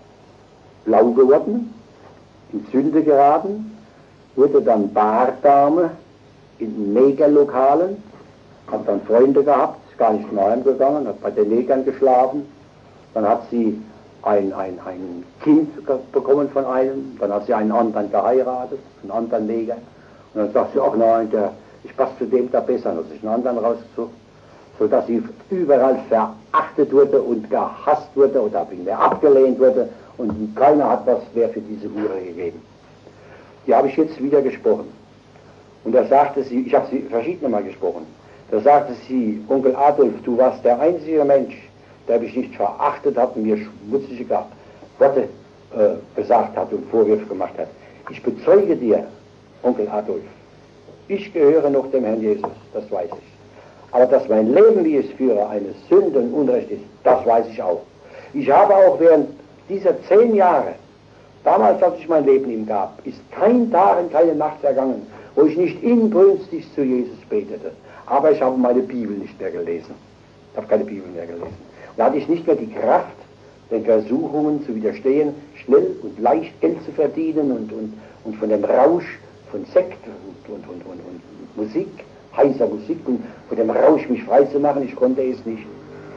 [SPEAKER 2] blau geworden, in Sünde geraten, wurde dann Bardame in Negerlokalen, hat dann Freunde gehabt, ist gar nicht mehr heimgegangen, hat bei den Negern geschlafen, dann hat sie ein, ein, ein Kind bekommen von einem, dann hat sie einen anderen geheiratet, einen anderen Neger, und dann sagt sie, ach nein, der, ich passe zu dem da besser, und hat sich einen anderen rausgesucht, sodass sie überall verachtet wurde und gehasst wurde oder mehr abgelehnt wurde, und keiner hat was mehr für diese Hure gegeben. Die habe ich jetzt wieder gesprochen. Und da sagte sie, ich habe sie verschiedene Mal gesprochen, da sagte sie, Onkel Adolf, du warst der einzige Mensch, der mich nicht verachtet hat und mir schmutzige Worte äh, gesagt hat und Vorwürfe gemacht hat. Ich bezeuge dir, Onkel Adolf, ich gehöre noch dem Herrn Jesus, das weiß ich. Aber dass mein Leben, wie ich es führe, eine Sünde und Unrecht ist, das weiß ich auch. Ich habe auch während dieser zehn Jahre, damals, als ich mein Leben ihm gab, ist kein Tag und keine Nacht vergangen, wo ich nicht inbrünstig zu Jesus betete. Aber ich habe meine Bibel nicht mehr gelesen. Ich habe keine Bibel mehr gelesen. Und da hatte ich nicht mehr die Kraft, den Versuchungen zu widerstehen, schnell und leicht Geld zu verdienen und, und, und von dem Rausch von Sekt und, und, und, und, und Musik, heißer Musik und von dem Rausch mich frei zu machen. Ich konnte es nicht.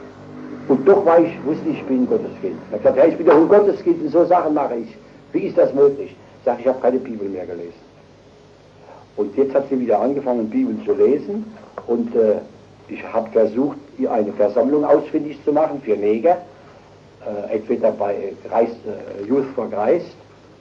[SPEAKER 2] Und doch war ich, wusste ich, ich bin Gotteskind. Ich habe gesagt, ja, ich bin doch ein Gotteskind und so Sachen mache ich. Wie ist das möglich? Ich sage, ich habe keine Bibel mehr gelesen. Und jetzt hat sie wieder angefangen, Bibel zu lesen. Und äh, ich habe versucht, ihr eine Versammlung ausfindig zu machen für Neger. Äh, entweder bei Christ, äh, Youth for Christ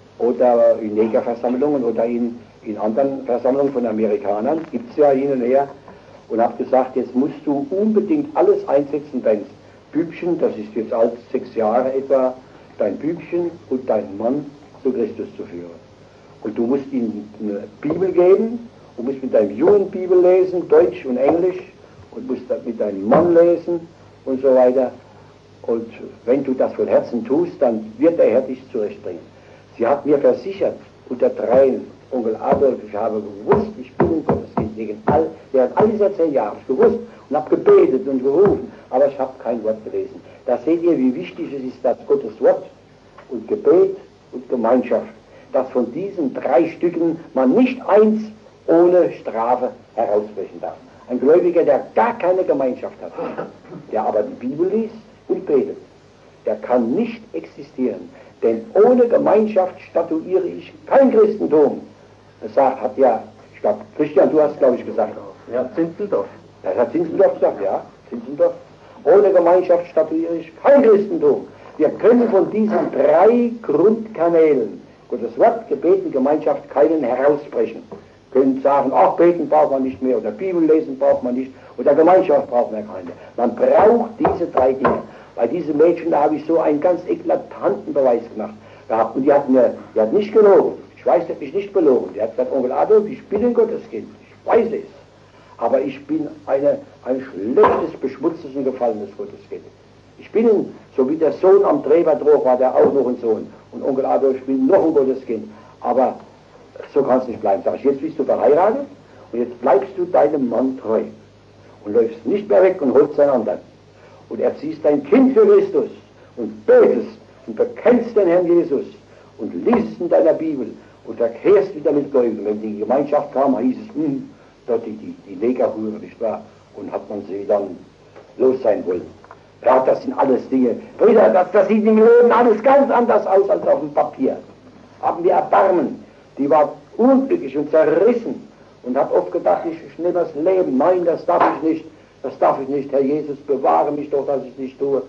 [SPEAKER 2] oder in Negerversammlungen oder in, in anderen Versammlungen von Amerikanern. Gibt es ja hin und her. Und habe gesagt, jetzt musst du unbedingt alles einsetzen, dein Bübchen, das ist jetzt alt, sechs Jahre etwa, dein Bübchen und deinen Mann zu Christus zu führen. Und du musst ihnen eine Bibel geben und musst mit deinem Jungen Bibel lesen, Deutsch und Englisch, und musst mit deinem Mann lesen und so weiter. Und wenn du das von Herzen tust, dann wird der Herr dich zurechtbringen. Sie hat mir versichert, unter Tränen, Onkel Adolf, ich habe gewusst, ich bin ein Gotteskind, wegen all, während all dieser zehn Jahre habe ich gewusst und habe gebetet und gerufen, aber ich habe kein Wort gelesen. Da seht ihr, wie wichtig es ist, dass Gottes Wort und Gebet und Gemeinschaft, dass von diesen drei Stücken man nicht eins ohne Strafe herausbrechen darf. Ein Gläubiger, der gar keine Gemeinschaft hat, der aber die Bibel liest und betet, der kann nicht existieren. Denn ohne Gemeinschaft statuiere ich kein Christentum. Das sagt, hat ja, ich glaube, Christian, du hast, glaube ich, gesagt.
[SPEAKER 1] Ja, Zinzendorf.
[SPEAKER 2] Das hat Zinzendorf gesagt, ja, Zinzendorf. Ohne Gemeinschaft statuiere ich kein Christentum. Wir können von diesen drei Grundkanälen, Gottes Wort, Gebet und Gemeinschaft, keinen herausbrechen. Wir können sagen, ach, beten braucht man nicht mehr, oder Bibel lesen braucht man nicht, oder Gemeinschaft braucht man keine. Man braucht diese drei Dinge. Bei diesem Mädchen, da habe ich so einen ganz eklatanten Beweis gemacht gehabt. Und die hat mir, die hat nicht gelogen. Ich weiß, die hat mich nicht belogen. Die hat gesagt, Onkel Adolf, ich bin ein Gotteskind. Ich weiß es. Aber ich bin eine, ein schlechtes, beschmutztes und gefallenes Gotteskind. Ich bin, so wie der Sohn am Träberdroch war, der auch noch ein Sohn. Und Onkel Adolf, ich bin noch ein Gotteskind. Aber so kann es nicht bleiben. Sag ich, jetzt bist du verheiratet und jetzt bleibst du deinem Mann treu. Und läufst nicht mehr weg und holst einen anderen. Und erziehst dein Kind für Christus und betest und bekennst den Herrn Jesus und liest in deiner Bibel und verkehrst wieder mit Gläubigen. Wenn die Gemeinschaft kam, hieß es, hm, dort die, die, die Negerhure, nicht wahr? Und hat man sie dann los sein wollen. Ja, das sind alles Dinge. Brüder, das, das sieht im Leben alles ganz anders aus als auf dem Papier. Haben wir Erbarmen. Die war unglücklich und zerrissen und hat oft gedacht, ich, ich nehme das Leben. Nein, das darf ich nicht. Das darf ich nicht, Herr Jesus, bewahre mich doch, dass ich es nicht tue.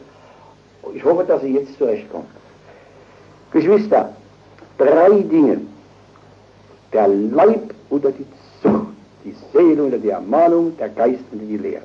[SPEAKER 2] Ich hoffe, dass Sie jetzt zurechtkommen. Geschwister, drei Dinge. Der Leib unter die Zucht, die Seele unter die Ermahnung, der Geist unter die Lehre.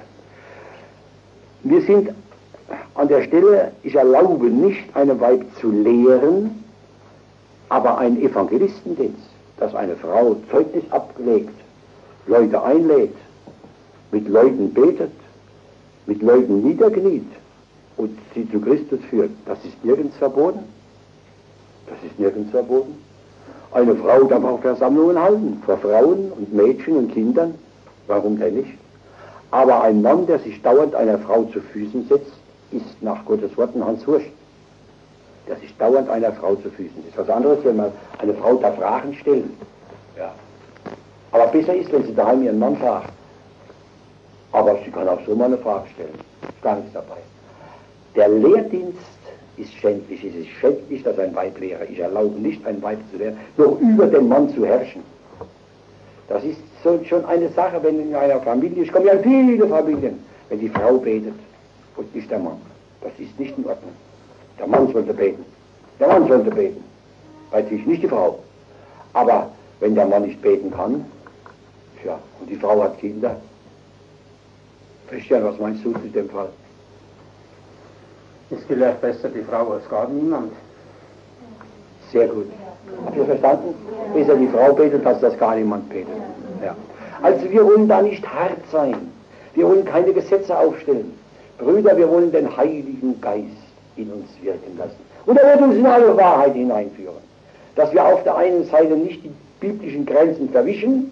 [SPEAKER 2] Wir sind an der Stelle, ich erlaube nicht, einem Weib zu lehren, aber einen Evangelistendienst, dass eine Frau Zeugnis ablegt, Leute einlädt, mit Leuten betet, mit Leuten niederkniet und sie zu Christus führt, das ist nirgends verboten. Das ist nirgends verboten. Eine Frau darf auch Versammlungen halten, vor Frauen und Mädchen und Kindern. Warum denn nicht? Aber ein Mann, der sich dauernd einer Frau zu Füßen setzt, ist nach Gottes Worten Hans Wurst. Das ist dauernd einer Frau zu Füßen. Das ist was anderes, wenn man eine Frau da Fragen stellt. Ja. Aber besser ist, wenn sie daheim ihren Mann fragt. Aber sie kann auch so mal eine Frage stellen. Ist gar nichts dabei. Der Lehrdienst ist schändlich. Es ist schändlich, dass ein Weib lehre. Ich erlaube nicht, ein Weib zu lehren, noch über den Mann zu herrschen. Das ist so schon eine Sache, wenn in einer Familie, ich komme ja in viele Familien, wenn die Frau betet und nicht der Mann. Das ist nicht in Ordnung. Der Mann sollte beten. Der Mann sollte beten. Bei sich, nicht die Frau. Aber wenn der Mann nicht beten kann, tja, und die Frau hat Kinder. Christian, was meinst du zu dem Fall?
[SPEAKER 4] Ist vielleicht besser die Frau als gar niemand.
[SPEAKER 2] Sehr gut. Habt ihr verstanden? Besser die Frau betet, als dass gar niemand betet. Ja. Also wir wollen da nicht hart sein. Wir wollen keine Gesetze aufstellen. Brüder, wir wollen den Heiligen Geist in uns wirken lassen. Und er wird uns in alle Wahrheit hineinführen. Dass wir auf der einen Seite nicht die biblischen Grenzen verwischen,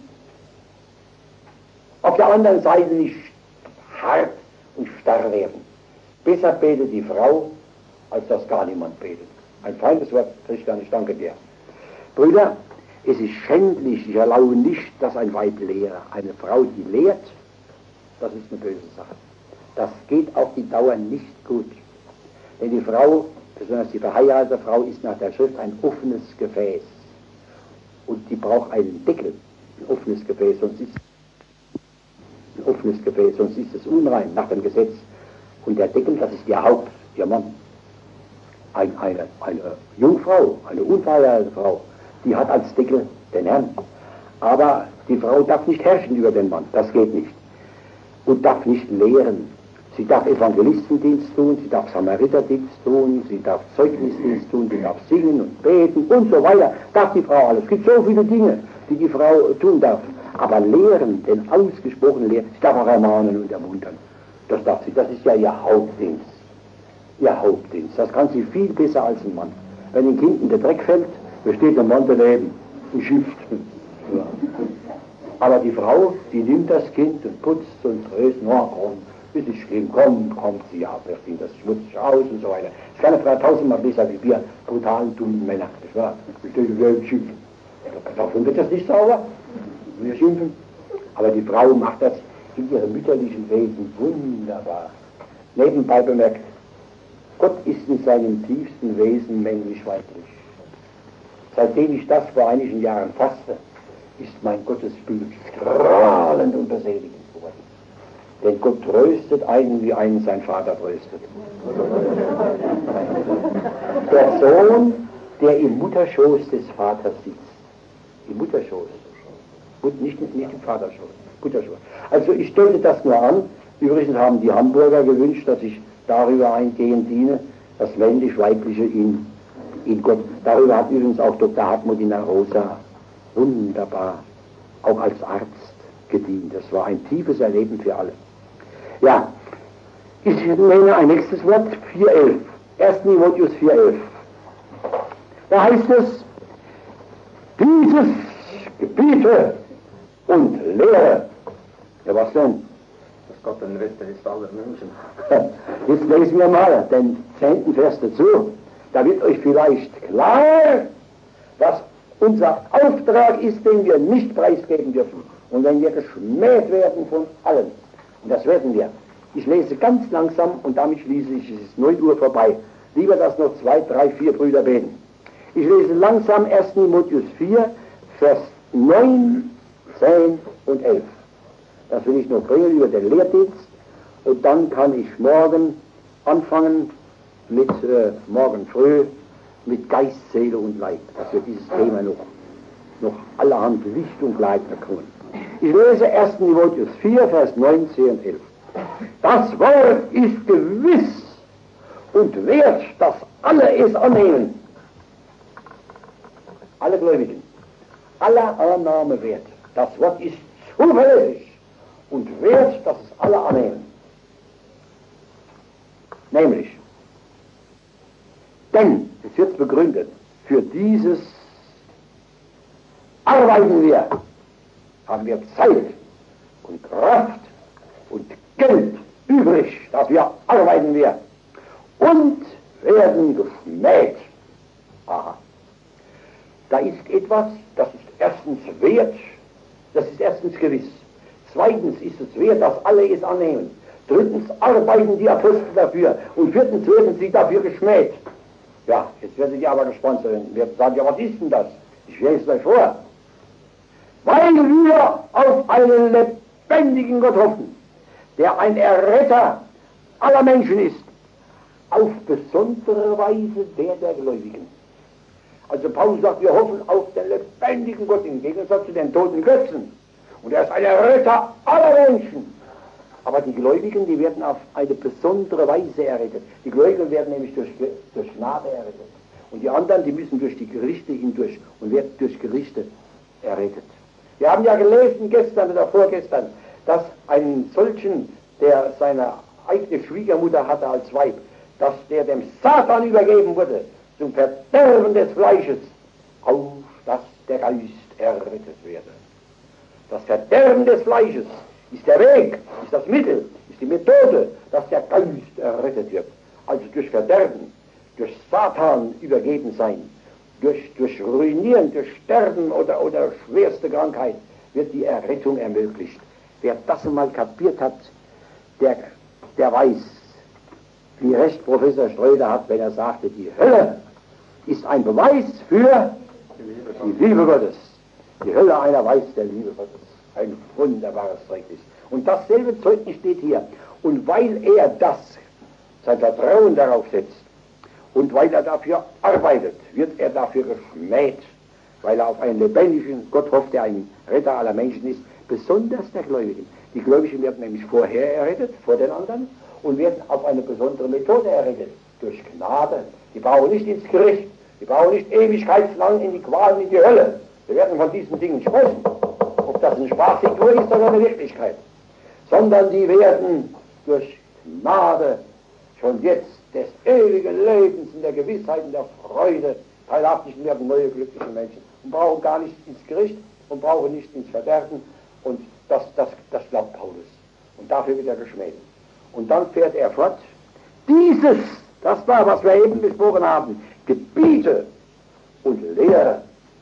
[SPEAKER 2] auf der anderen Seite nicht hart und starr werden. Besser betet die Frau, als dass gar niemand betet. Ein feines Wort, Christian, ich danke dir. Brüder, es ist schändlich, ich erlaube nicht, dass ein Weib lehre. Eine Frau, die lehrt, das ist eine böse Sache. Das geht auf die Dauer nicht gut. Denn die Frau, besonders die verheiratete Frau, ist nach der Schrift ein offenes Gefäß. Und die braucht einen Deckel, ein offenes Gefäß, sonst ist ein offenes Gefäß, sonst ist es unrein nach dem Gesetz. Und der Deckel, das ist ihr Haupt, ihr Mann. Ein, eine, eine Jungfrau, eine unverheiratete Frau, die hat als Deckel den Herrn. Aber die Frau darf nicht herrschen über den Mann, das geht nicht. Und darf nicht lehren. Sie darf Evangelistendienst tun, sie darf Samariterdienst tun, sie darf Zeugnisdienst tun, sie darf singen und beten und so weiter. Darf die Frau alles. Es gibt so viele Dinge, die die Frau tun darf. Aber lehren, den ausgesprochenen Lehren, sie darf auch ermahnen und ermuntern. Das darf sie, das ist ja ihr Hauptdienst. Ihr Hauptdienst. Das kann sie viel besser als ein Mann. Wenn ein Kind in den Dreck fällt, besteht der Mann daneben und schimpft. Ja. Aber die Frau, die nimmt das Kind und putzt und tröst, na komm, ist nicht schlimm, komm, kommt sie ab, wirft ihm das schmutzig aus und so weiter. Das ist keine Frau tausendmal besser wie wir brutalen, dummen Männer, nicht wahr? Wir schimpfen. Davon wird das nicht sauber. Wir schimpfen. Aber die Frau macht das in ihrem mütterlichen Wesen wunderbar. Nebenbei bemerkt, Gott ist in seinem tiefsten Wesen männlich-weiblich. Seitdem ich das vor einigen Jahren fasste, ist mein Gottesbild strahlend und beseligend geworden. Denn Gott tröstet einen, wie einen sein Vater tröstet. Der Sohn, der im Mutterschoß des Vaters sitzt. Im Mutterschoß. Und nicht, nicht im Vaterschoß. Mutterschoß. Also ich deute das nur an. Übrigens haben die Hamburger gewünscht, dass ich darüber eingehend diene, das männlich-weibliche in, in Gott. Darüber hat übrigens auch Doktor Hartmut in der Rosa wunderbar, auch als Arzt gedient. Das war ein tiefes Erleben für alle. Ja, ich nenne ein nächstes Wort, vier elf. erster Timotheus vier elf. Da heißt es, dieses Gebiete und Lehre. Ja, was denn?
[SPEAKER 4] Dass Gott ein Richter ist aller Menschen.
[SPEAKER 2] Jetzt lesen wir mal den zehnten Vers dazu. Da wird euch vielleicht klar, was unser Auftrag ist, den wir nicht preisgeben dürfen. Und wenn wir geschmäht werden von allen, und das werden wir. Ich lese ganz langsam und damit schließe ich, es ist neun Uhr vorbei. Lieber, dass noch zwei, drei, vier Brüder beten. Ich lese langsam erster Timotheus vier, Vers neun, zehn und elf. Das will ich noch bringen über den Lehrdienst. Und dann kann ich morgen anfangen mit, äh, morgen früh, mit Geist, Seele und Leib, dass wir dieses Thema noch, noch allerhand Licht und Leid bekommen. Ich lese erster Timotheus vier, Vers neun, zehn und elf. Das Wort ist gewiss und wert, dass alle es annehmen. Alle Gläubigen. Aller Annahme wert. Das Wort ist zuverlässig und wert, dass es alle annehmen. Nämlich, denn, es wird begründet, für dieses arbeiten wir, haben wir Zeit und Kraft und Geld übrig, dafür arbeiten wir. und werden geschmäht. Aha. Da ist etwas, das ist erstens wert, das ist erstens gewiss. Zweitens ist es wert, dass alle es annehmen. Drittens arbeiten die Apostel dafür. Und viertens werden sie dafür geschmäht. Ja, jetzt werdet ihr aber gespannt sein. Wir sagen, ja, was ist denn das? Ich lese es euch vor. Weil wir auf einen lebendigen Gott hoffen, der ein Erretter aller Menschen ist, auf besondere Weise der der Gläubigen. Also Paulus sagt, wir hoffen auf den lebendigen Gott im Gegensatz zu den toten Götzen. Und er ist ein Erretter aller Menschen. Aber die Gläubigen, die werden auf eine besondere Weise errettet. Die Gläubigen werden nämlich durch, durch Gnade errettet. Und die anderen, die müssen durch die Gerichte hindurch und werden durch Gerichte errettet. Wir haben ja gelesen gestern oder vorgestern, dass einen solchen, der seine eigene Schwiegermutter hatte als Weib, dass der dem Satan übergeben wurde, zum Verderben des Fleisches, auf dass der Geist errettet werde. Das Verderben des Fleisches ist der Weg, ist das Mittel, ist die Methode, dass der Geist errettet wird. Also durch Verderben, durch Satan übergeben sein, durch, durch Ruinieren, durch Sterben oder, oder schwerste Krankheit wird die Errettung ermöglicht. Wer das einmal kapiert hat, der, der weiß, wie recht Professor Ströder hat, wenn er sagte, die Hölle ist ein Beweis für die Liebe Gottes. Die Hölle ein Erweis der Liebe Gottes. Ein wunderbares Zeugnis. Und dasselbe Zeugnis steht hier. Und weil er das, sein Vertrauen darauf setzt, und weil er dafür arbeitet, wird er dafür geschmäht, weil er auf einen lebendigen Gott hofft, der ein Retter aller Menschen ist, besonders der Gläubigen. Die Gläubigen werden nämlich vorher errettet, vor den anderen, und werden auf eine besondere Methode errettet, durch Gnade. Die brauchen nicht ins Gericht, die brauchen nicht ewigkeitslang in die Qualen, in die Hölle. Wir werden von diesen Dingen sprechen, ob das eine Sprachfigur ist oder eine Wirklichkeit. Sondern die werden durch Gnade schon jetzt des ewigen Lebens in der Gewissheit, in der Freude teilhaftig werden neue glückliche Menschen und brauchen gar nicht ins Gericht und brauchen nicht ins Verderben. Und das, das, das glaubt Paulus. Und dafür wird er geschmäht. Und dann fährt er fort. Dieses, das war, was wir eben besprochen haben, Gebiete und Lehre.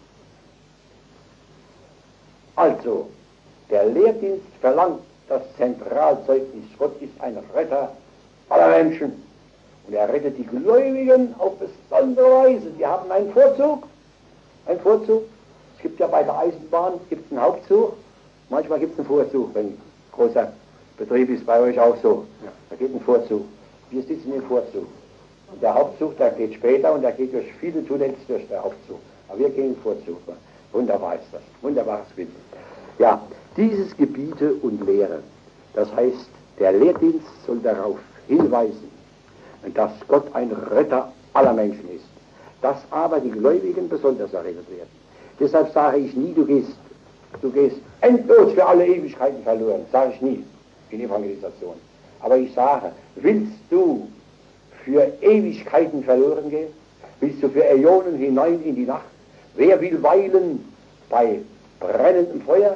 [SPEAKER 2] Also, der Lehrdienst verlangt das Zentralzeugnis. Gott ist ein Retter aller Menschen. Und er rettet die Gläubigen auf besondere Weise. Die haben einen Vorzug. Einen Vorzug. Es gibt ja bei der Eisenbahn gibt's einen Hauptzug. Manchmal gibt es einen Vorzug, wenn ein großer Betrieb ist, bei euch auch so. Ja. Da geht ein Vorzug. Wir sitzen im Vorzug. Und der Hauptzug, der geht später und der geht durch viele Tunnels durch den Hauptzug. Aber wir gehen im Vorzug. Wunderbar ist das. Wunderbares Bild. Ja, dieses Gebiete und Lehre. Das heißt, der Lehrdienst soll darauf hinweisen, dass Gott ein Retter aller Menschen ist. Dass aber die Gläubigen besonders errettet werden. Deshalb sage ich nie, du gehst, du gehst endlos für alle Ewigkeiten verloren. Sage ich nie in Evangelisation. Aber ich sage, willst du für Ewigkeiten verloren gehen? Willst du für Äonen hinein in die Nacht? Wer will weilen bei brennendem Feuer,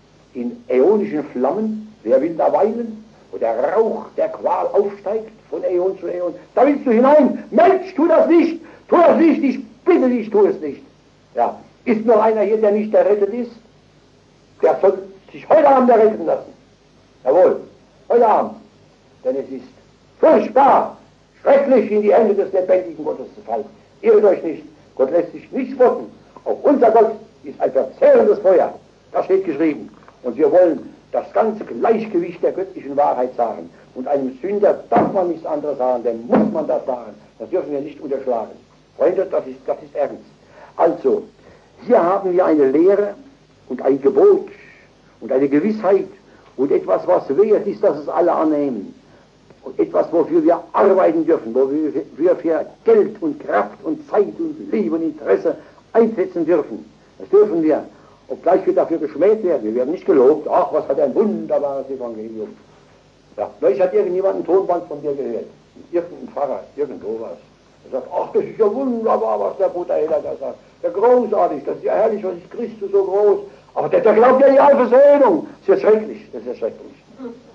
[SPEAKER 2] in äonischen Flammen? Wer will da weilen? Wo der Rauch der Qual aufsteigt von Äon zu Äon. Da willst du hinein. Mensch, tu das nicht. Tu das nicht. Ich bitte dich, tu es nicht. Ja. Ist noch einer hier, der nicht errettet ist? Der soll sich heute Abend erretten lassen. Jawohl. Heute Abend. Denn es ist furchtbar, schrecklich in die Hände des lebendigen Gottes zu fallen. Irrt euch nicht. Gott lässt sich nicht spotten. Auch unser Gott ist ein verzehrendes Feuer. Das steht geschrieben. Und wir wollen das ganze Gleichgewicht der göttlichen Wahrheit sagen. Und einem Sünder darf man nichts anderes sagen, denn muss man das sagen. Das dürfen wir nicht unterschlagen. Freunde, das ist, das ist ernst. Also, hier haben wir eine Lehre und ein Gebot und eine Gewissheit und etwas, was wert ist, dass es alle annehmen. Und etwas, wofür wir arbeiten dürfen, wofür wir für Geld und Kraft und Zeit und Liebe und Interesse einsetzen dürfen. Das dürfen wir. Obgleich wir dafür geschmäht werden. Wir werden nicht gelobt. Ach, was hat ein wunderbares Evangelium. Ja, neulich hat irgendjemand ein Tonband von dir gehört. Irgendein Pfarrer, irgendwo was. Er sagt, ach, das ist ja wunderbar, was der Bruder Heller da sagt. Ja, großartig, das ist ja herrlich, was ist Christus so groß. Aber der, der glaubt ja die Allversöhnung. Das ist ja schrecklich, das ist ja schrecklich.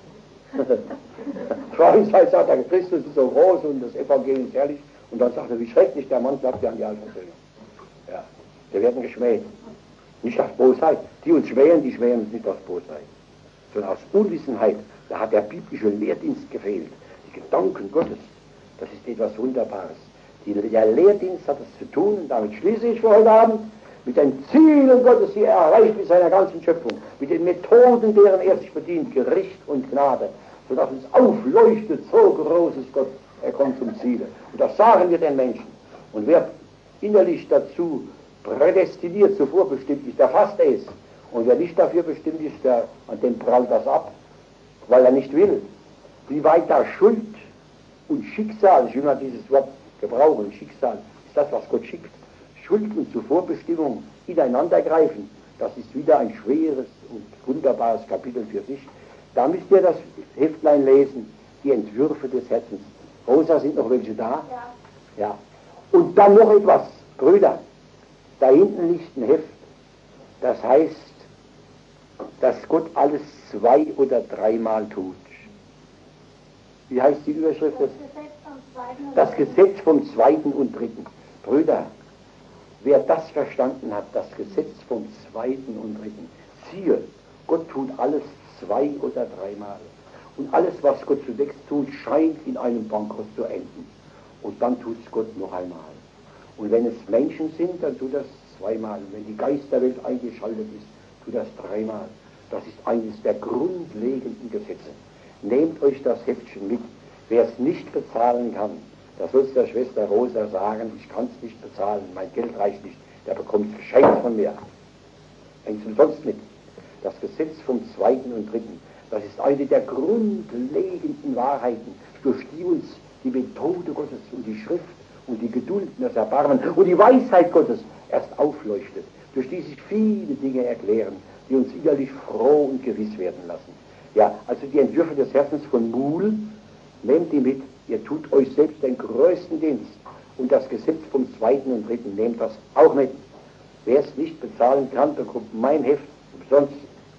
[SPEAKER 2] Freundszeit sagt er, Christus ist so groß und das Evangelium ist herrlich. Und dann sagt er, wie schrecklich, der Mann glaubt ja an die Allversöhnung. Ja, wir werden geschmäht. Nicht aus Bosheit. Die uns schmähen, die schmähen uns nicht aus Bosheit, sondern aus Unwissenheit. Da hat der biblische Lehrdienst gefehlt. Die Gedanken Gottes, das ist etwas Wunderbares. Die, der Lehrdienst hat es zu tun, und damit schließe ich für heute Abend, mit den Zielen Gottes, die er erreicht mit seiner ganzen Schöpfung, mit den Methoden, deren er sich bedient, Gericht und Gnade, sodass uns aufleuchtet, so groß ist Gott, er kommt zum Ziele. Und das sagen wir den Menschen. Und wer innerlich dazu prädestiniert, zuvor bestimmt ist, der fasst es. Und wer nicht dafür bestimmt ist, der, an dem prallt das ab, weil er nicht will. Wie weit da Schuld und Schicksal, ich will mal dieses Wort gebrauchen, Schicksal, ist das, was Gott schickt. Schuld und Zuvorbestimmung ineinandergreifen, das ist wieder ein schweres und wunderbares Kapitel für sich. Da müsst ihr das Heftlein lesen, die Entwürfe des Herzens. Rosa, sind noch welche da? Ja. Ja. Und dann noch etwas, Brüder, da hinten liegt ein Heft, das heißt, dass Gott alles zwei- oder dreimal tut. Wie heißt die Überschrift? Das Gesetz vom zweiten und dritten. Brüder, wer das verstanden hat, das Gesetz vom zweiten und dritten, siehe, Gott tut alles zwei- oder dreimal. Und alles, was Gott zunächst tut, scheint in einem Bankrott zu enden. Und dann tut es Gott noch einmal. Und wenn es Menschen sind, dann tut das zweimal. Und wenn die Geisterwelt eingeschaltet ist, tut das dreimal. Das ist eines der grundlegenden Gesetze. Nehmt euch das Heftchen mit. Wer es nicht bezahlen kann, da soll es der Schwester Rosa sagen, ich kann es nicht bezahlen, mein Geld reicht nicht, der bekommt es geschenkt von mir. Hängt es umsonst mit. Das Gesetz vom zweiten und dritten, das ist eine der grundlegenden Wahrheiten, durch die uns die Methode Gottes und die Schrift und die Geduld und das Erbarmen und die Weisheit Gottes erst aufleuchtet, durch die sich viele Dinge erklären, die uns innerlich froh und gewiss werden lassen. Ja, also die Entwürfe des Herzens von Muhl, nehmt die mit, ihr tut euch selbst den größten Dienst. Und das Gesetz vom zweiten und dritten, nehmt das auch mit. Wer es nicht bezahlen kann, bekommt mein Heft umsonst.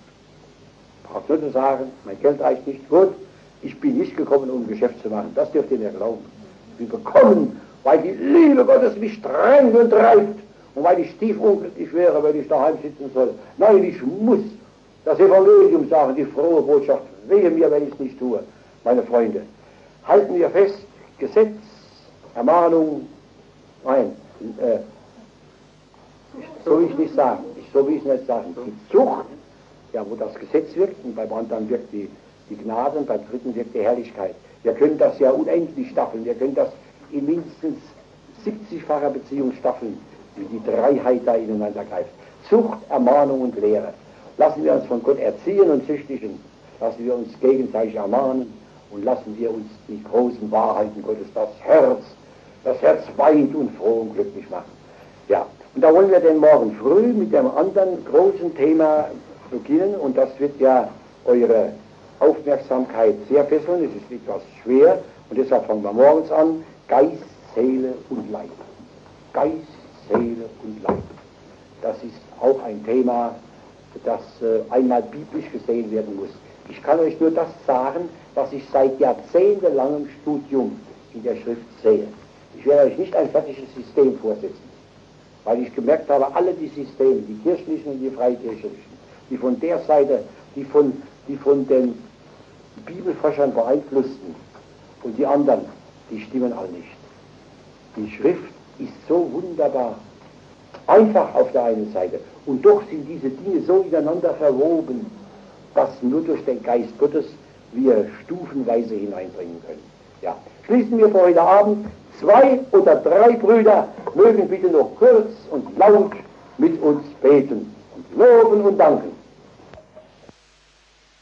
[SPEAKER 2] Braucht nur zu sagen, mein Geld reicht nicht. Gut, ich bin nicht gekommen, um ein Geschäft zu machen. Das dürft ihr mir glauben. Ich bin gekommen, weil die Liebe Gottes mich drängt und treibt. Und weil ich tief unglücklich wäre, wenn ich daheim sitzen soll. Nein, ich muss das Evangelium sagen, die frohe Botschaft. Wehe mir, wenn ich es nicht tue, meine Freunde. Halten wir fest, Gesetz, Ermahnung, nein, äh, so will ich nicht sagen, ich, so will ich nicht sagen, die Zucht, ja, wo das Gesetz wirkt, und beim anderen wirkt die, die Gnade, und beim dritten wirkt die Herrlichkeit. Wir können das ja unendlich staffeln, wir können das in mindestens siebzigfacher Beziehung staffeln, wie die Dreiheit da ineinander greift. Zucht, Ermahnung und Lehre. Lassen wir uns von Gott erziehen und züchtigen, lassen wir uns gegenseitig ermahnen, und lassen wir uns die großen Wahrheiten Gottes, das Herz, das Herz weit und froh und glücklich machen. Ja, und da wollen wir denn morgen früh mit dem anderen großen Thema beginnen, und das wird ja eure Aufmerksamkeit sehr fesseln. Es ist etwas schwer, und deshalb fangen wir morgens an. Geist, Seele und Leib. Geist, Seele und Leib. Das ist auch ein Thema, das äh, einmal biblisch gesehen werden muss. Ich kann euch nur das sagen, was ich seit jahrzehntelangem Studium in der Schrift sehe. Ich werde euch nicht ein fertiges System vorsetzen, weil ich gemerkt habe, alle die Systeme, die kirchlichen und die freikirchlichen, die von der Seite, die von, die von den Bibelforschern beeinflussten und die anderen, die stimmen alle nicht. Die Schrift ist so wunderbar, einfach auf der einen Seite, und doch sind diese Dinge so ineinander verwoben, dass nur durch den Geist Gottes wir stufenweise hineinbringen können. Ja, schließen wir für heute Abend. Zwei oder drei Brüder mögen bitte noch kurz und laut mit uns beten und loben und danken.